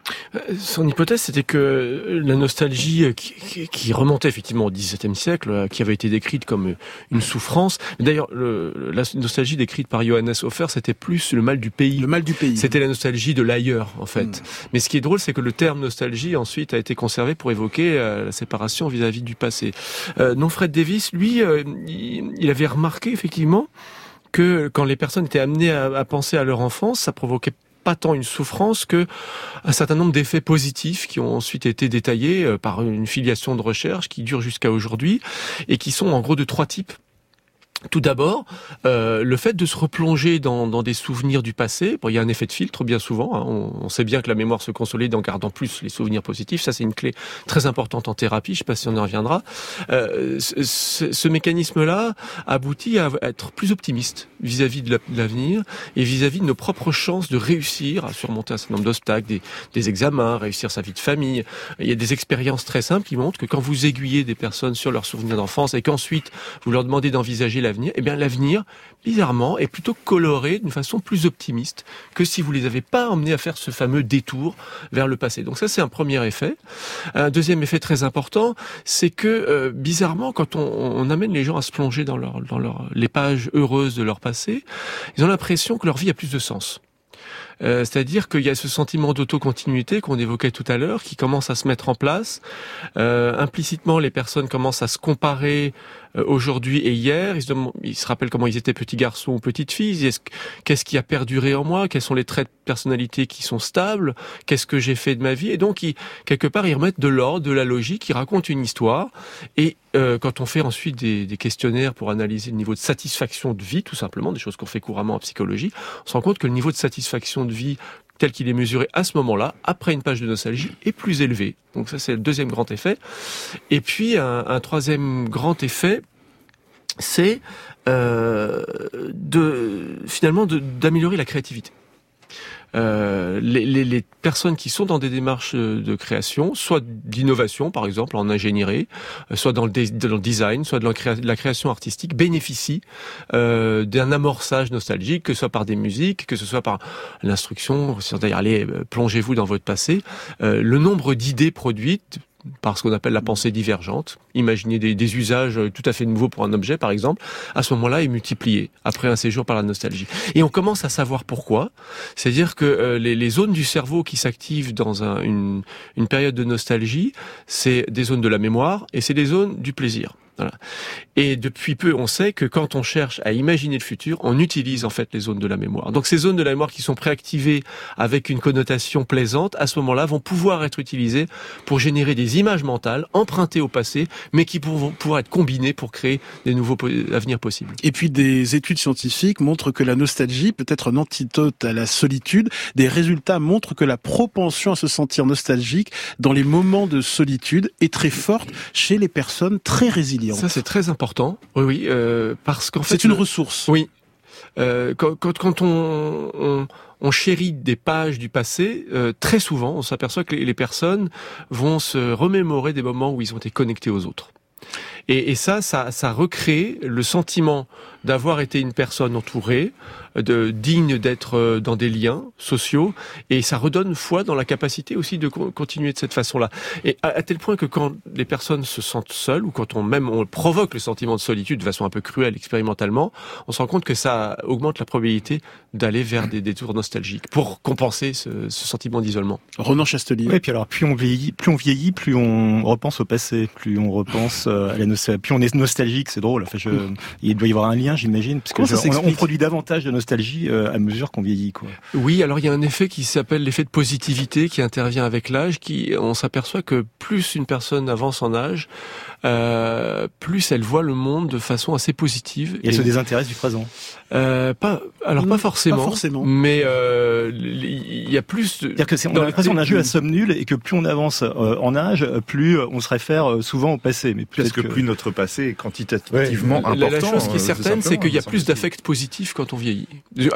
Son hypothèse, c'était que la nostalgie qui, qui remontait effectivement au dix-septième siècle, qui avait été décrite comme une souffrance. D'ailleurs, le, la nostalgie décrite par Johannes Hofer, c'était plus le mal du pays. Le mal du pays. C'était la nostalgie de l'ailleurs, en fait. Mmh. Mais ce qui est drôle, c'est que le terme nostalgie, ensuite, a été conservé pour évoquer euh, la séparation vis-à-vis du passé. Euh, non, Fred Davis, lui, euh, il, il avait remarqué, effectivement, que quand les personnes étaient amenées à, à penser à leur enfance, ça provoquait pas tant une souffrance que un certain nombre d'effets positifs qui ont ensuite été détaillés par une filiation de recherche qui dure jusqu'à aujourd'hui et qui sont en gros de trois types. Tout d'abord, euh, le fait de se replonger dans, dans des souvenirs du passé. Bon, il y a un effet de filtre bien souvent. Hein. On, on sait bien que la mémoire se consolide en gardant plus les souvenirs positifs. Ça, c'est une clé très importante en thérapie. Je ne sais pas si on y reviendra. Euh, ce, ce mécanisme-là aboutit à être plus optimiste vis-à-vis de l'avenir et vis-à-vis de nos propres chances de réussir à surmonter un certain nombre d'obstacles, des, des examens, réussir sa vie de famille. Il y a des expériences très simples qui montrent que quand vous aiguillez des personnes sur leurs souvenirs d'enfance et qu'ensuite vous leur demandez d'envisager l'avenir, eh bien l'avenir, bizarrement, est plutôt coloré d'une façon plus optimiste que si vous les avez pas emmenés à faire ce fameux détour vers le passé. Donc ça, c'est un premier effet. Un deuxième effet très important, c'est que euh, bizarrement, quand on, on amène les gens à se plonger dans leur, dans leur, les pages heureuses de leur passé, ils ont l'impression que leur vie a plus de sens. Euh, c'est-à-dire qu'il y a ce sentiment d'autocontinuité qu'on évoquait tout à l'heure, qui commence à se mettre en place. Euh, implicitement, les personnes commencent à se comparer euh, aujourd'hui et hier. Ils se, demandent, ils se rappellent comment ils étaient petits garçons ou petites filles. Qu'est-ce qui a perduré en moi ? Quels sont les traits de personnalité qui sont stables ? Qu'est-ce que j'ai fait de ma vie ? Et donc, ils, quelque part, ils remettent de l'ordre, de la logique, ils racontent une histoire. Et euh, quand on fait ensuite des, des questionnaires pour analyser le niveau de satisfaction de vie, tout simplement, des choses qu'on fait couramment en psychologie, on se rend compte que le niveau de satisfaction de vie tel qu'il est mesuré à ce moment-là, après une page de nostalgie, est plus élevé. Donc ça, c'est le deuxième grand effet. Et puis, un, un troisième grand effet, c'est euh, de finalement de, d'améliorer la créativité. Euh, les, les, les personnes qui sont dans des démarches de création, soit d'innovation par exemple en ingénierie, soit dans le, dé, dans le design, soit de la, créa, de la création artistique, bénéficient euh, d'un amorçage nostalgique, que ce soit par des musiques, que ce soit par l'instruction, c'est-à-dire allez, plongez-vous dans votre passé. Euh, le nombre d'idées produites par ce qu'on appelle la pensée divergente, imaginer des, des usages tout à fait nouveaux pour un objet, par exemple, à ce moment-là est multiplié après un séjour par la nostalgie. Et on commence à savoir pourquoi. C'est-à-dire que euh, les, les zones du cerveau qui s'activent dans un, une, une période de nostalgie, c'est des zones de la mémoire et c'est des zones du plaisir. Voilà. Et depuis peu, on sait que quand on cherche à imaginer le futur, on utilise en fait les zones de la mémoire. Donc ces zones de la mémoire qui sont préactivées avec une connotation plaisante, à ce moment-là, vont pouvoir être utilisées pour générer des images mentales empruntées au passé, mais qui vont pouvoir être combinées pour créer des nouveaux po- avenirs possibles. Et puis des études scientifiques montrent que la nostalgie peut être un antidote à la solitude. Des résultats montrent que la propension à se sentir nostalgique dans les moments de solitude est très forte chez les personnes très résilientes. Ça, c'est très important. Oui, oui, euh, parce qu'en fait... C'est une le... ressource. Oui. Euh, quand, quand, quand on, on, on chérit des pages du passé, euh, très souvent, on s'aperçoit que les, les personnes vont se remémorer des moments où ils ont été connectés aux autres. Et, et ça, ça, ça recrée le sentiment d'avoir été une personne entourée, de, digne d'être dans des liens sociaux, et ça redonne foi dans la capacité aussi de co- continuer de cette façon-là. Et à, à tel point que quand les personnes se sentent seules, ou quand on même on provoque le sentiment de solitude de façon un peu cruelle expérimentalement, on se rend compte que ça augmente la probabilité d'aller vers des détours nostalgiques pour compenser ce, ce sentiment d'isolement. Ronan Chastelier. Oui, puis alors plus on vieillit, plus on vieillit, plus on repense au passé, plus on repense euh, à la nostalgie, plus on est nostalgique, c'est drôle. Enfin, je, il doit y avoir un lien, j'imagine, parce que Comment ça je, on, on s'explique produit davantage de nostalgie euh, à mesure qu'on vieillit, quoi. Oui, alors il y a un effet qui s'appelle l'effet de positivité qui intervient avec l'âge, qui on s'aperçoit que plus une personne avance en âge, euh, plus elle voit le monde de façon assez positive. Et elle se désintéresse du présent. Euh, pas, alors pas forcément, Pas forcément. mais euh, il y a plus. De, C'est-à-dire que c'est, on a l'impression d'un jeu à somme nulle et que plus on avance euh, en âge, plus on se réfère euh, souvent au passé. Mais Parce que, que plus notre passé est quantitativement La, important. la chose qui est euh, certaine, c'est qu'il y a ça plus semble. d'affects positifs quand on vieillit.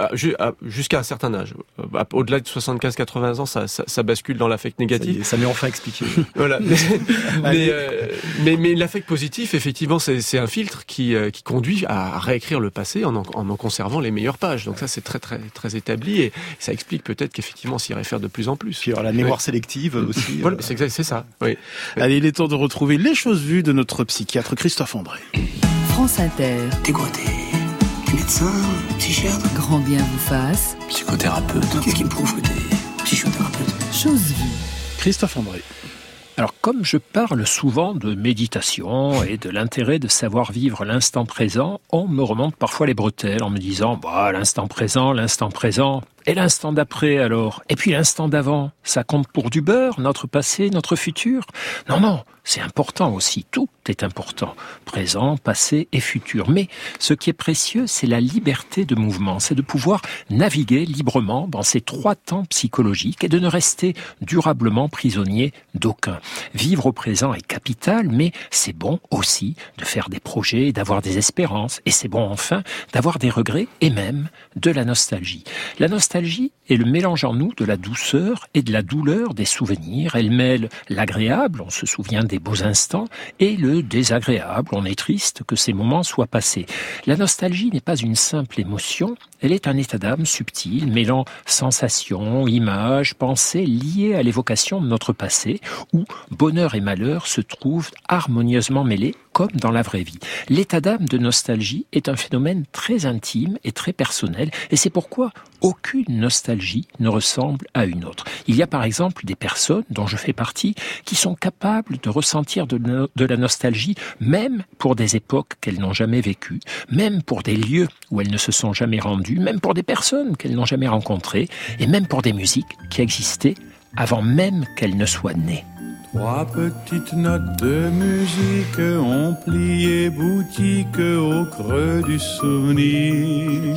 Jusqu'à un certain âge. Au-delà de soixante-quinze quatre-vingts ans, ça, ça, ça bascule dans l'affect ça, négatif. y est, ça m'est enfin expliqué. Voilà. Mais, mais, euh, mais, mais l'affect positif, effectivement, c'est, c'est un filtre qui, euh, qui conduit à réécrire le passé en en, en en conservant les meilleures pages. Donc ça, c'est très très très établi et ça explique peut-être qu'effectivement, on s'y réfère de plus en plus. Puis alors, la mémoire Oui. sélective aussi. Voilà, euh, c'est, exact, c'est ça. Oui. Allez, il est temps de retrouver les choses vues de notre psychiatre Christophe André. France Inter, T'es quoi, t'es t'es médecin, psychiatre, grand bien vous fasse, psychothérapeute? Qu'est-ce qui me prouve que t'es psychothérapeute? chose vue. Christophe André. Alors, comme je parle souvent de méditation et de l'intérêt de savoir vivre l'instant présent, on me remonte parfois les bretelles en me disant bah, « l'instant présent, l'instant présent, et l'instant d'après alors, et puis l'instant d'avant, ça compte pour du beurre, notre passé, notre futur ?» Non, non, c'est important aussi, tout est important, présent, passé et futur. Mais ce qui est précieux, c'est la liberté de mouvement, c'est de pouvoir naviguer librement dans ces trois temps psychologiques et de ne rester durablement prisonnier d'aucun. Vivre au présent est capital, mais c'est bon aussi de faire des projets, d'avoir des espérances, et c'est bon enfin d'avoir des regrets et même de la nostalgie. La nostalgie est le mélange en nous de la douceur et de la douleur des souvenirs. Elle mêle l'agréable, on se souvient des beaux instants, et le désagréable, on est triste que ces moments soient passés. La nostalgie n'est pas une simple émotion, elle est un état d'âme subtil, mêlant sensations, images, pensées liées à l'évocation de notre passé, où bonheur et malheur se trouvent harmonieusement mêlés, comme dans la vraie vie. L'état d'âme de nostalgie est un phénomène très intime et très personnel, et c'est pourquoi aucune nostalgie ne ressemble à une autre. Il y a par exemple des personnes, dont je fais partie, qui sont capables de ressentir de, no- de la nostalgie, même pour des époques qu'elles n'ont jamais vécues, même pour des lieux où elles ne se sont jamais rendues, même pour des personnes qu'elles n'ont jamais rencontrées, et même pour des musiques qui existaient avant même qu'elles ne soient nées. Trois petites notes de musique ont plié boutique au creux du souvenir.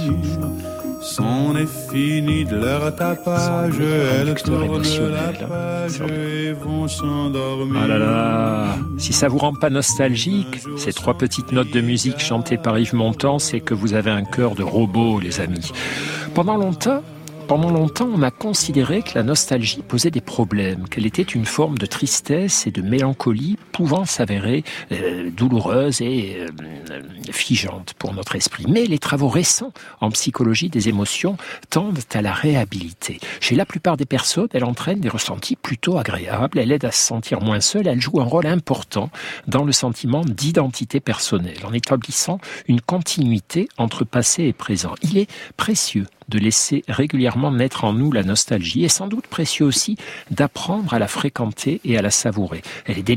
C'en est fini de leur tapage, elles tournent la page et vont s'endormir. Ah là là, si ça vous rend pas nostalgique, ces trois petites notes de musique chantées par Yves Montand, c'est que vous avez un cœur de robot, les amis. Pendant longtemps, Pendant longtemps, on a considéré que la nostalgie posait des problèmes, qu'elle était une forme de tristesse et de mélancolie pouvant s'avérer euh, douloureuse et euh, figeante pour notre esprit. Mais les travaux récents en psychologie des émotions tendent à la réhabiliter. Chez la plupart des personnes, elle entraîne des ressentis plutôt agréables, elle aide à se sentir moins seule, elle joue un rôle important dans le sentiment d'identité personnelle, en établissant une continuité entre passé et présent. Il est précieux de laisser régulièrement naître en nous la nostalgie et sans doute précieux aussi d'apprendre à la fréquenter et à la savourer. Elle est délicieuse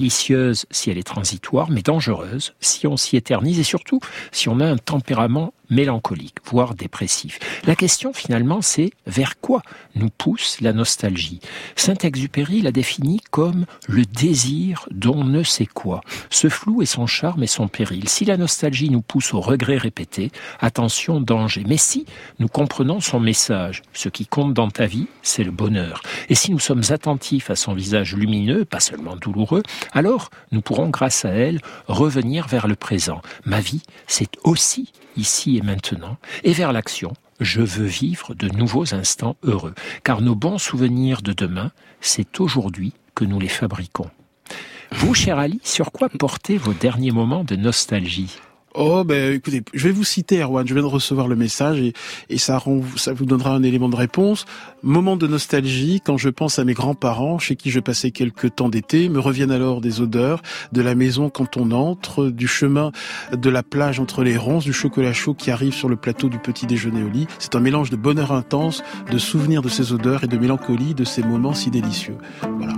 précieuse si elle est transitoire, mais dangereuse si on s'y éternise et surtout si on a un tempérament mélancolique, voire dépressif. La question finalement, c'est vers quoi nous pousse la nostalgie ? Saint-Exupéry l'a définie comme le désir d'on ne sait quoi. Ce flou est son charme et son péril. Si la nostalgie nous pousse au regret répété, attention, danger. Mais si nous comprenons son message, ce qui compte dans ta vie, c'est le bonheur. Et si nous sommes attentifs à son visage lumineux, pas seulement douloureux, alors nous pourrons, grâce à elle, revenir vers le présent. Ma vie, c'est aussi ici et maintenant, et vers l'action. Je veux vivre de nouveaux instants heureux, car nos bons souvenirs de demain, c'est aujourd'hui que nous les fabriquons. Vous, cher Ali, sur quoi portez vos derniers moments de nostalgie ? Oh, ben, écoutez, je vais vous citer, Erwan. Je viens de recevoir le message et, et ça, rend, ça vous donnera un élément de réponse. Moment de nostalgie, quand je pense à mes grands-parents, chez qui je passais quelques temps d'été, me reviennent alors des odeurs de la maison quand on entre, du chemin de la plage entre les ronces, du chocolat chaud qui arrive sur le plateau du petit déjeuner au lit. C'est un mélange de bonheur intense, de souvenirs de ces odeurs et de mélancolie de ces moments si délicieux. Voilà.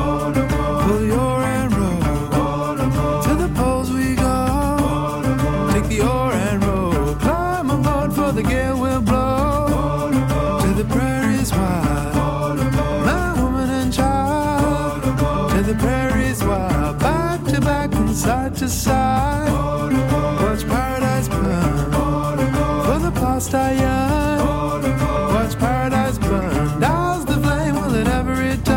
The oar and row, climb aboard for the gale will blow to the prairies wide, my woman and child, to the prairies wide, back to back and side to side. Watch paradise burn for the past I yearn. Watch paradise burn, douse the flame, will it ever return?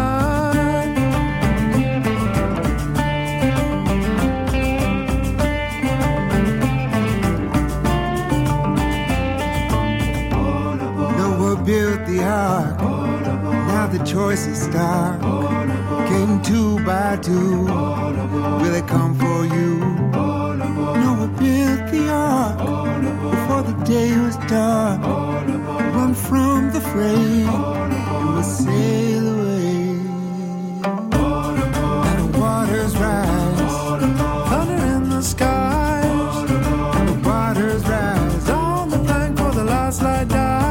Built the ark, now the choice is stark. Came two by two, will it come for you? Noah built the ark before the day was dark. Run from the fray, and we'll sail away. And the waters rise, thunder in the skies. And the waters rise on the plank for the last light dies.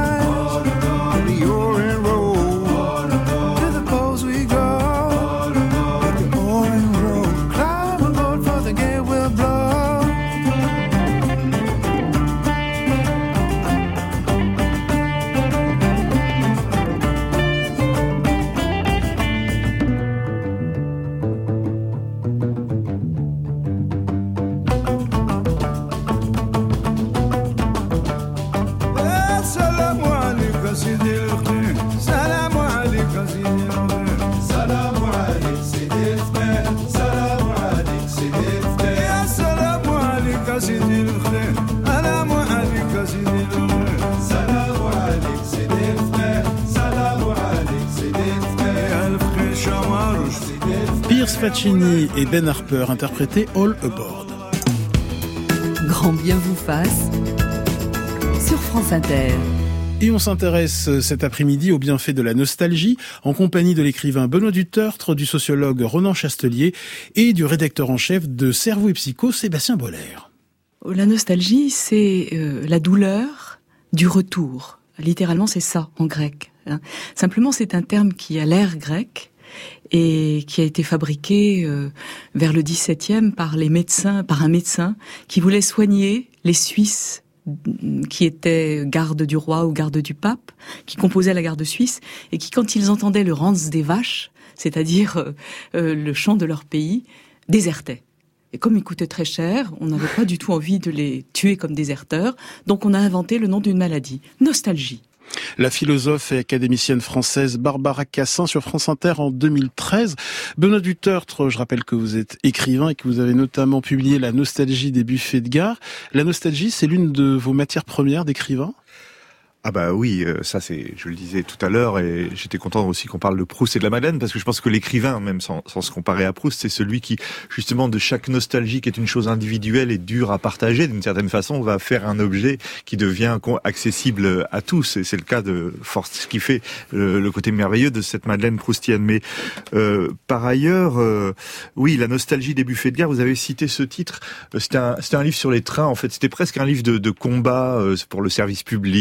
Piers Faccini et Ben Harper interprétaient All Aboard. Grand bien vous fasse sur France Inter. Et on s'intéresse cet après-midi aux bienfaits de la nostalgie en compagnie de l'écrivain Benoît Dutertre, du sociologue Ronan Chastelier et du rédacteur en chef de Cerveau et Psycho, Sébastien Boller. La nostalgie, c'est euh, la douleur du retour. Littéralement, c'est ça en grec. Hein. Simplement, c'est un terme qui a l'air grec et qui a été fabriqué euh, vers le dix-septième par les médecins, par un médecin qui voulait soigner les Suisses qui étaient garde du roi ou garde du pape, qui composaient la garde suisse, et qui, quand ils entendaient le Ranz des vaches, c'est-à-dire euh, euh, le chant de leur pays, désertaient. Et comme ils coûtaient très cher, on n'avait pas du tout envie de les tuer comme déserteurs, donc on a inventé le nom d'une maladie, nostalgie. La philosophe et académicienne française Barbara Cassin sur France Inter en deux mille treize. Benoît Dutertre, je rappelle que vous êtes écrivain et que vous avez notamment publié La nostalgie des buffets de gare. La nostalgie, c'est l'une de vos matières premières d'écrivain ? Ah bah oui, ça c'est, je le disais tout à l'heure, et j'étais content aussi qu'on parle de Proust et de la Madeleine, parce que je pense que l'écrivain, même sans, sans se comparer à Proust, c'est celui qui, justement, de chaque nostalgie qui est une chose individuelle et dure à partager, d'une certaine façon, va faire un objet qui devient accessible à tous. Et c'est le cas de force, ce qui fait le, le côté merveilleux de cette Madeleine proustienne. Mais euh, par ailleurs, euh, oui, la nostalgie des buffets de gare. Vous avez cité ce titre. C'était un, c'était un livre sur les trains. En fait, c'était presque un livre de, de combat pour le service public, pour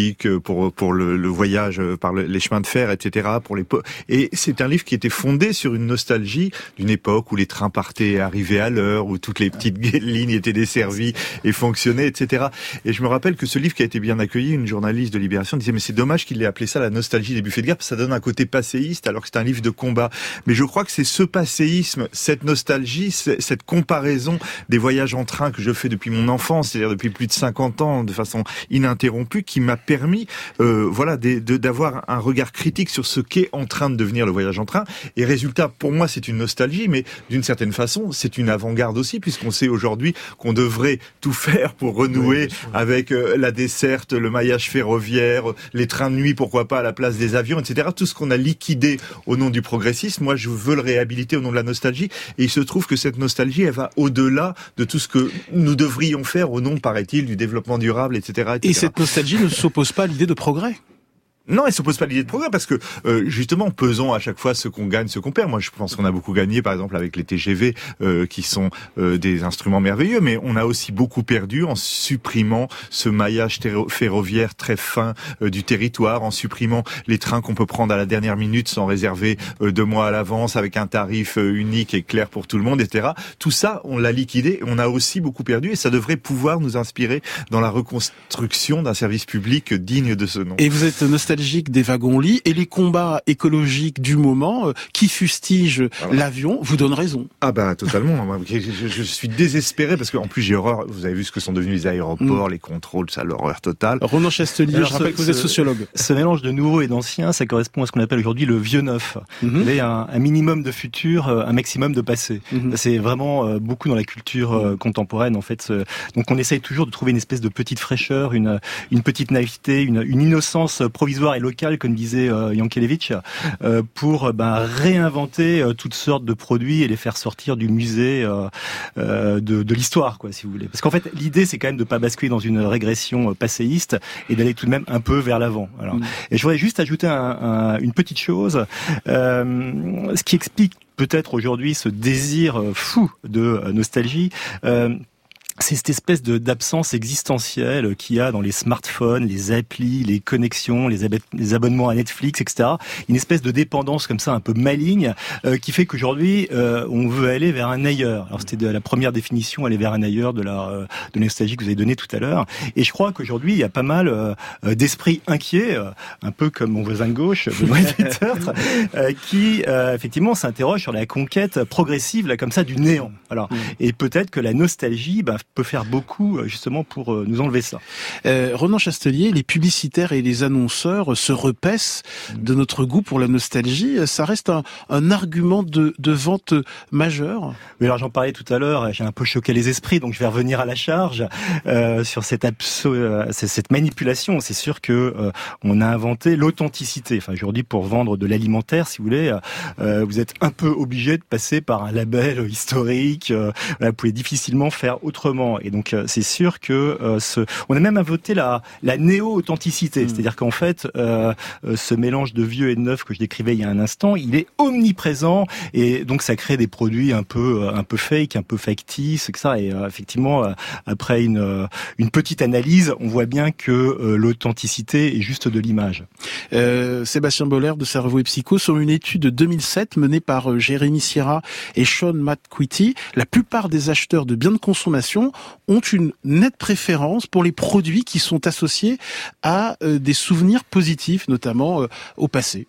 pour pour le, le voyage par le, les chemins de fer, et cetera. Pour les po- et c'est un livre qui était fondé sur une nostalgie d'une époque où les trains partaient, arrivaient à l'heure, où toutes les petites lignes étaient desservies et fonctionnaient, et cetera. Et je me rappelle que ce livre qui a été bien accueilli, une journaliste de Libération disait mais c'est dommage qu'il ait appelé ça la nostalgie des buffets de guerre, parce que ça donne un côté passéiste alors que c'est un livre de combat. Mais je crois que c'est ce passéisme, cette nostalgie, cette comparaison des voyages en train que je fais depuis mon enfance, c'est-à-dire depuis plus de cinquante ans, de façon ininterrompue, qui m'a permis, euh, voilà, de, de, d'avoir un regard critique sur ce qu'est en train de devenir le voyage en train. Et résultat, pour moi, c'est une nostalgie, mais d'une certaine façon, c'est une avant-garde aussi, puisqu'on sait aujourd'hui qu'on devrait tout faire pour renouer oui, avec euh, la desserte, le maillage ferroviaire, les trains de nuit, pourquoi pas, à la place des avions, et cetera. Tout ce qu'on a liquidé au nom du progressisme, moi, je veux le réhabiliter au nom de la nostalgie. Et il se trouve que cette nostalgie, elle va au-delà de tout ce que nous devrions faire au nom, paraît-il, du développement durable, et cetera, et cetera. Et cette nostalgie ne s'oppose pas à l'idée de progrès. Non, elle s'oppose pas à l'idée de progrès parce que euh, justement, pesons à chaque fois ce qu'on gagne, ce qu'on perd. Moi, je pense qu'on a beaucoup gagné, par exemple, avec les T G V, euh, qui sont euh, des instruments merveilleux, mais on a aussi beaucoup perdu en supprimant ce maillage terro- ferroviaire très fin euh, du territoire, en supprimant les trains qu'on peut prendre à la dernière minute sans réserver euh, deux mois à l'avance, avec un tarif euh, unique et clair pour tout le monde, et cetera. Tout ça, on l'a liquidé. On a aussi beaucoup perdu, et ça devrait pouvoir nous inspirer dans la reconstruction d'un service public digne de ce nom. Et vous êtes nostalgique des wagons-lits et les combats écologiques du moment euh, qui fustigent voilà. l'avion vous donnent raison. Ah bah totalement. je, je, je suis désespéré parce qu'en plus j'ai horreur. Vous avez vu ce que sont devenus les aéroports, mmh. les contrôles, ça l'horreur totale. Ronan Chastelier, Alors, je rappelle ce, que vous êtes sociologue. Ce, ce mélange de nouveau et d'ancien, ça correspond à ce qu'on appelle aujourd'hui le vieux neuf. Mmh. Vous avez un, un minimum de futur, un maximum de passé. Mmh. C'est vraiment euh, beaucoup dans la culture euh, contemporaine en fait. Ce, donc on essaye toujours de trouver une espèce de petite fraîcheur, une, une petite naïveté, une, une innocence provisoire et local, comme disait euh, Yankelevitch, euh, pour ben, réinventer euh, toutes sortes de produits et les faire sortir du musée euh, euh, de, de l'histoire, quoi, si vous voulez. Parce qu'en fait, l'idée, c'est quand même de pas basculer dans une régression euh, passéiste et d'aller tout de même un peu vers l'avant. Alors, mmh. Et je voudrais juste ajouter un, un, une petite chose, euh, ce qui explique peut-être aujourd'hui ce désir fou de nostalgie. Euh, C'est cette espèce de d'absence existentielle qu'il y a dans les smartphones, les applis, les connexions, les, ab- les abonnements à Netflix, et cetera. Une espèce de dépendance comme ça un peu maligne euh, qui fait qu'aujourd'hui euh, on veut aller vers un ailleurs. Alors c'était de la première définition, aller vers un ailleurs de la euh, de la nostalgie que vous avez donnée tout à l'heure. Et je crois qu'aujourd'hui il y a pas mal euh, d'esprits inquiets, euh, un peu comme mon voisin de gauche, Benoît Tertre, euh, qui euh, effectivement s'interroge sur la conquête progressive là comme ça du néant. Alors et peut-être que la nostalgie bah, peut faire beaucoup justement pour nous enlever ça. Euh, Ronan Chastelier, les publicitaires et les annonceurs se repaissent de notre goût pour la nostalgie. Ça reste un, un argument de, de vente majeur. Oui, alors j'en parlais tout à l'heure, j'ai un peu choqué les esprits, donc je vais revenir à la charge euh, sur cette, abso- euh, cette manipulation. C'est sûr que euh, on a inventé l'authenticité. Enfin, aujourd'hui, pour vendre de l'alimentaire, si vous voulez, euh, vous êtes un peu obligé de passer par un label historique. Euh, vous pouvez difficilement faire autrement. Et donc euh, c'est sûr que euh, ce... on a même inventé la, la néo-authenticité, mmh. c'est-à-dire qu'en fait euh, euh, ce mélange de vieux et de neuf que je décrivais il y a un instant, il est omniprésent et donc ça crée des produits un peu euh, un peu fake, un peu factices, et ça. Et euh, effectivement euh, après une euh, une petite analyse, on voit bien que euh, l'authenticité est juste de l'image. Euh, Sébastien Boller de Cerveau et Psycho, sur une étude de deux mille sept menée par euh, Jérémy Sierra et Sean McQuitty, la plupart des acheteurs de biens de consommation ont une nette préférence pour les produits qui sont associés à euh, des souvenirs positifs, notamment euh, au passé.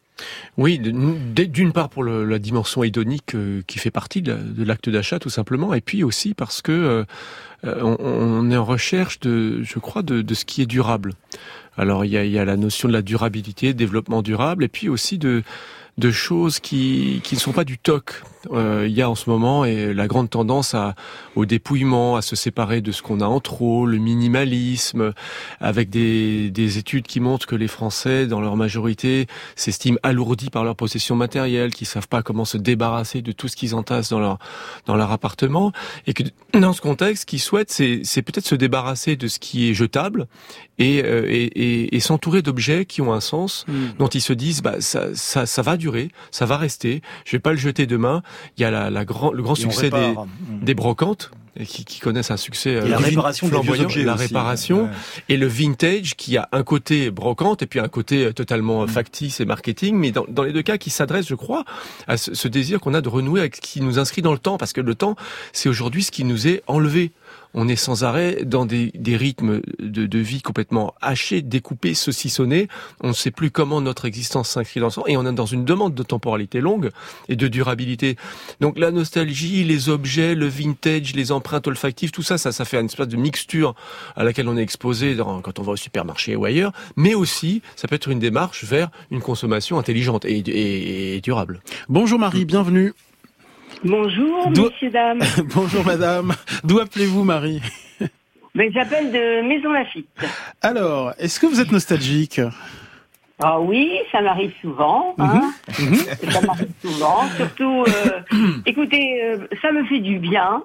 Oui, d'une part pour le, la dimension hédonique euh, qui fait partie de, de l'acte d'achat tout simplement, et puis aussi parce que euh, on, on est en recherche de, je crois, de, de ce qui est durable. Alors il y a, il y a la notion de la durabilité, développement durable, et puis aussi de de choses qui qui ne sont pas du toc. Euh, il y a en ce moment et la grande tendance à au dépouillement, à se séparer de ce qu'on a en trop, le minimalisme, avec des des études qui montrent que les Français, dans leur majorité, s'estiment alourdis par leur possession matérielle, qui savent pas comment se débarrasser de tout ce qu'ils entassent dans leur dans leur appartement, et que dans ce contexte, ce qu'ils souhaitent, c'est c'est peut-être se débarrasser de ce qui est jetable et euh, et, et, et s'entourer d'objets qui ont un sens, mmh. dont ils se disent bah ça ça ça va durer, ça va rester, je vais pas le jeter demain. Il y a la, la grand, le grand succès des, des brocantes. qui, qui connaissent un succès et la réparation des vieux objets, la aussi. réparation Ouais. et le vintage qui a un côté brocante et puis un côté totalement mmh. factice et marketing, mais dans, dans les deux cas qui s'adresse, je crois, à ce, ce désir qu'on a de renouer avec ce qui nous inscrit dans le temps, parce que le temps, c'est aujourd'hui ce qui nous est enlevé. On est sans arrêt dans des, des rythmes de, de vie complètement hachés, découpés, saucissonnés. On ne sait plus comment notre existence s'inscrit dans le temps et on est dans une demande de temporalité longue et de durabilité. Donc la nostalgie, les objets, le vintage, les empreintes olfactives, tout ça, ça, ça fait une espèce de mixture à laquelle on est exposé dans, quand on va au supermarché ou ailleurs. Mais aussi, ça peut être une démarche vers une consommation intelligente et, et, et durable. Bonjour Marie, bienvenue. Bonjour, D'où... messieurs, dames. Bonjour, madame. D'où appelez-vous, Marie? Ben, j'appelle de Maison Lafitte. Alors, est-ce que vous êtes nostalgique? Ah oui, ça m'arrive souvent. Hein. Mm-hmm. Ça m'arrive souvent. Surtout, euh, écoutez, euh, ça me fait du bien.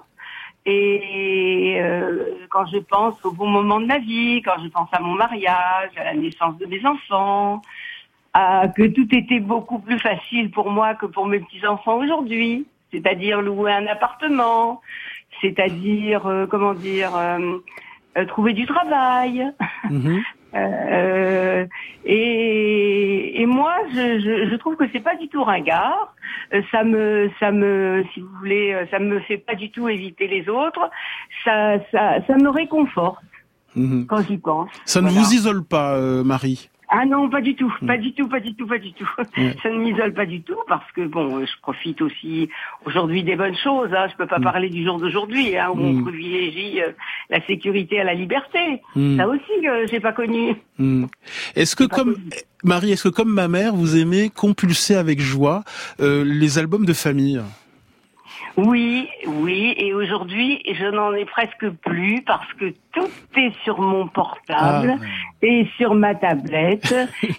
Et euh, quand je pense au bon moment de ma vie, quand je pense à mon mariage, à la naissance de mes enfants, à que tout était beaucoup plus facile pour moi que pour mes petits-enfants aujourd'hui. C'est-à-dire louer un appartement, c'est-à-dire, euh, comment dire, euh, euh, trouver du travail. Mmh. euh, et, et moi, je, je, je trouve que c'est pas du tout ringard. Euh, ça me, ça me, si vous voulez, ça me fait pas du tout éviter les autres. Ça, ça, ça me réconforte mmh. quand j'y pense. Ça voilà. Ne vous isole pas, euh, Marie? Ah non, pas du tout, pas du tout, pas du tout, pas du tout. Ouais. Ça ne m'isole pas du tout parce que bon, je profite aussi aujourd'hui des bonnes choses. Hein. Je peux pas mm. parler du jour d'aujourd'hui hein, où mm. on privilégie euh, la sécurité à la liberté. Mm. Ça aussi, euh, j'ai pas connu. Mm. Est-ce que comme connu. Marie, est-ce que comme ma mère, vous aimez compulser avec joie euh, les albums de famille? Oui, oui, et aujourd'hui, je n'en ai presque plus parce que tout est sur mon portable ah. et sur ma tablette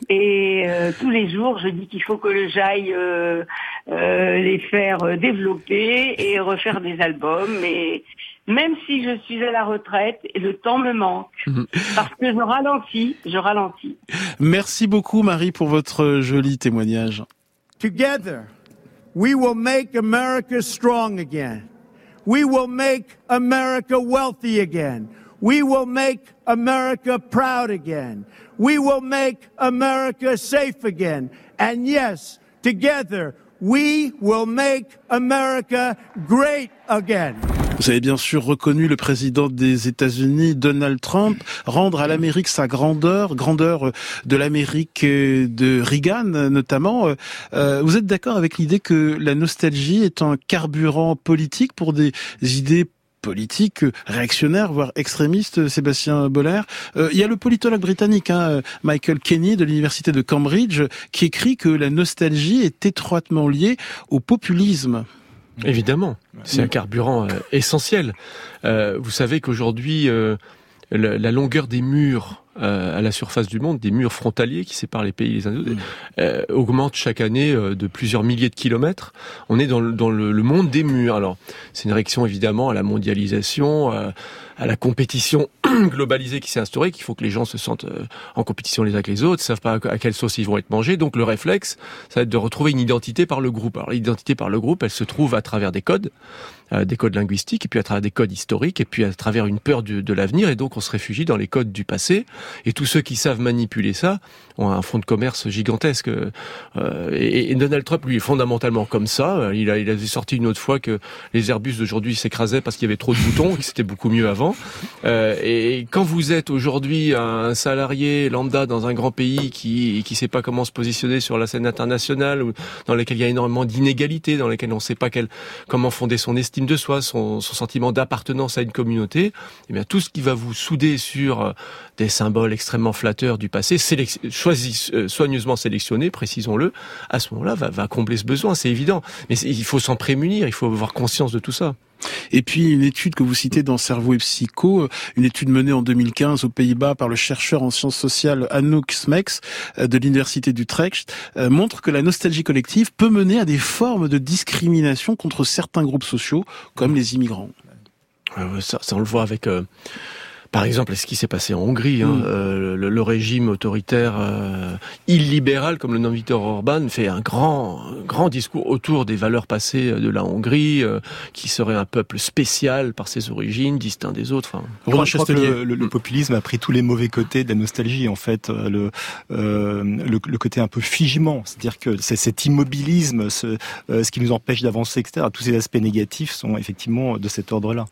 et euh, tous les jours, je dis qu'il faut que j'aille euh, euh, les faire développer et refaire des albums. Et même si je suis à la retraite, le temps me manque parce que je ralentis, je ralentis. Merci beaucoup, Marie, pour votre joli témoignage. Together. We will make America strong again. We will make America wealthy again. We will make America proud again. We will make America safe again. And yes, together, we will make America great again. Vous avez bien sûr reconnu le président des États-Unis, Donald Trump, rendre à l'Amérique sa grandeur, grandeur de l'Amérique de Reagan notamment. Vous êtes d'accord avec l'idée que la nostalgie est un carburant politique pour des idées politiques réactionnaires, voire extrémistes, Sébastien Boller? Euh, il y a le politologue britannique hein, Michael Kenny de l'université de Cambridge qui écrit que la nostalgie est étroitement liée au populisme. Évidemment, c'est un carburant euh, essentiel. Euh, vous savez qu'aujourd'hui, euh, la, la longueur des murs euh, à la surface du monde, des murs frontaliers qui séparent les pays les uns des autres, euh, augmente chaque année euh, de plusieurs milliers de kilomètres. On est dans le, dans le, le monde des murs. Alors, c'est une réaction évidemment à la mondialisation, euh, à la compétition globalisée qui s'est instaurée, qu'il faut que les gens se sentent euh, en compétition les uns avec les autres, savent pas à quelle sauce ils vont être mangés. Donc le réflexe, ça va être de retrouver une identité par le groupe. Alors l'identité par le groupe, elle se trouve à travers des codes, euh, des codes linguistiques, et puis à travers des codes historiques, et puis à travers une peur de, de l'avenir. Et donc on se réfugie dans les codes du passé. Et tous ceux qui savent manipuler ça ont un fonds de commerce gigantesque. Euh, et, et Donald Trump, lui, est fondamentalement comme ça. Il a, il a sorti une autre fois que les Airbus d'aujourd'hui s'écrasaient parce qu'il y avait trop de boutons, et que c'était beaucoup mieux avant. Euh, et quand vous êtes aujourd'hui un salarié lambda dans un grand pays qui qui sait pas comment se positionner sur la scène internationale, ou dans lequel il y a énormément d'inégalités, dans lesquelles on ne sait pas quel, comment fonder son estime de soi, son, son sentiment d'appartenance à une communauté, eh bien tout ce qui va vous souder sur des symboles extrêmement flatteurs du passé, sélec- choisis, euh, soigneusement sélectionnés, précisons-le, à ce moment-là va, va combler ce besoin, c'est évident. Mais c'est, il faut s'en prémunir, il faut avoir conscience de tout ça. Et puis une étude que vous citez dans Cerveau et Psycho, une étude menée en deux mille quinze aux Pays-Bas par le chercheur en sciences sociales Anouk Smeks de l'université d'Utrecht, montre que la nostalgie collective peut mener à des formes de discrimination contre certains groupes sociaux, comme les immigrants. Euh, ça, ça on le voit avec... Euh... Par exemple, ce qui s'est passé en Hongrie, hein, mmh. euh, le, le régime autoritaire euh, illibéral, comme le nomme Viktor Orban, fait un grand, un grand discours autour des valeurs passées de la Hongrie, euh, qui serait un peuple spécial par ses origines, distinct des autres. Enfin, je crois que le, le, le populisme a pris tous les mauvais côtés de la nostalgie, en fait, le, euh, le, le côté un peu figement, c'est-à-dire que c'est cet immobilisme, ce, euh, ce qui nous empêche d'avancer, et cetera. Tous ces aspects négatifs sont effectivement de cet ordre-là.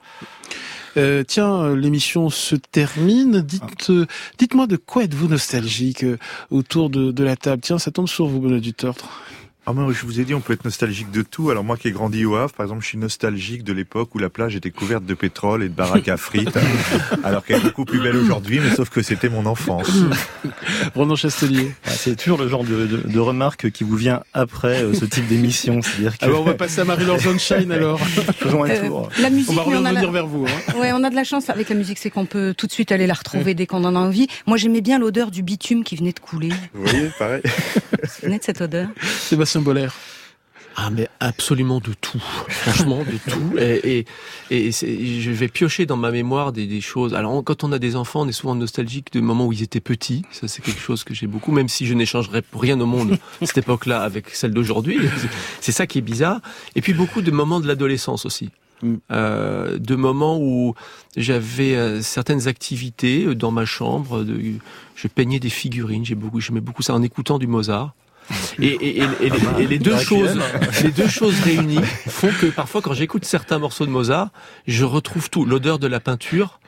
Euh, tiens, l'émission se termine. Dites, euh, dites-moi de quoi êtes-vous nostalgique euh, autour de, de la table. Tiens, ça tombe sur vous, Benoît Dutertre. Ah moi, je vous ai dit, on peut être nostalgique de tout. Alors moi qui ai grandi au Havre, par exemple, je suis nostalgique de l'époque où la plage était couverte de pétrole et de baraques à frites, alors qu'elle est beaucoup plus belle aujourd'hui, mais sauf que c'était mon enfance. Ronan Chastelier. Ah, c'est toujours le genre de, de, de remarque qui vous vient après euh, ce type d'émission. C'est-à-dire que... Alors on va passer à Marie-Laure Sunshine alors. Faisons un tour. Euh, la musique, on va revenir la... vers vous. Hein. Ouais, on a de la chance avec la musique, c'est qu'on peut tout de suite aller la retrouver dès qu'on en a envie. Moi j'aimais bien l'odeur du bitume qui venait de couler. Vous voyez, pareil. Vous vous souvenez de cette odeur? Sébastien Boller. Ah mais absolument de tout, franchement de tout. Et, et, et c'est, je vais piocher dans ma mémoire des, des choses. Alors quand on a des enfants, on est souvent nostalgique de moments où ils étaient petits. Ça c'est quelque chose que j'ai beaucoup, même si je n'échangerais pour rien au monde cette époque-là avec celle d'aujourd'hui. C'est ça qui est bizarre. Et puis beaucoup de moments de l'adolescence aussi. Mm. Euh, de moments où j'avais euh, certaines activités dans ma chambre. De, je peignais des figurines. J'ai beaucoup, j'aimais beaucoup ça en écoutant du Mozart. Et, et, et, et, les, et les deux choses, les deux choses réunies font que parfois, quand j'écoute certains morceaux de Mozart, je retrouve tout, l'odeur de la peinture,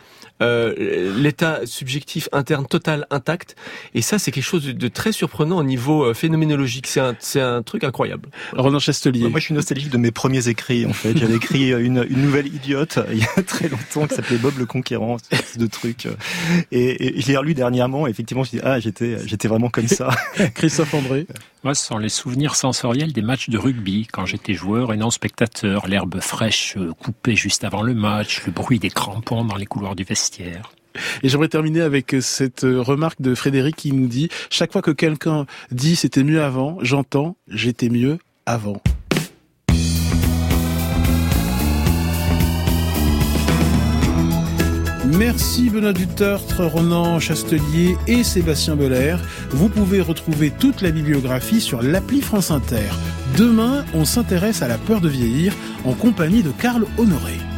euh, l'état subjectif interne total intact. Et ça, c'est quelque chose de, de très surprenant au niveau euh, phénoménologique. C'est un, c'est un truc incroyable. Ronan Chastelier. Moi, je suis nostalgique de mes premiers écrits, en fait. J'avais écrit une, une nouvelle idiote il y a très longtemps qui s'appelait Bob le Conquérant, ce de truc. Et, et je l'ai relu dernièrement. Et effectivement, je me dis ah, j'étais, j'étais vraiment comme ça. Christophe André. Moi, ce sont les souvenirs sensoriels des matchs de rugby, quand j'étais joueur et non spectateur. L'herbe fraîche coupée juste avant le match, le bruit des crampons dans les couloirs du vestiaire. Et j'aimerais terminer avec cette remarque de Frédéric qui nous dit « Chaque fois que quelqu'un dit « c'était mieux avant », j'entends « j'étais mieux avant ». Merci Benoît Dutertre, Ronan Chastelier et Sébastien Boller. Vous pouvez retrouver toute la bibliographie sur l'appli France Inter. Demain, on s'intéresse à la peur de vieillir en compagnie de Karl Honoré.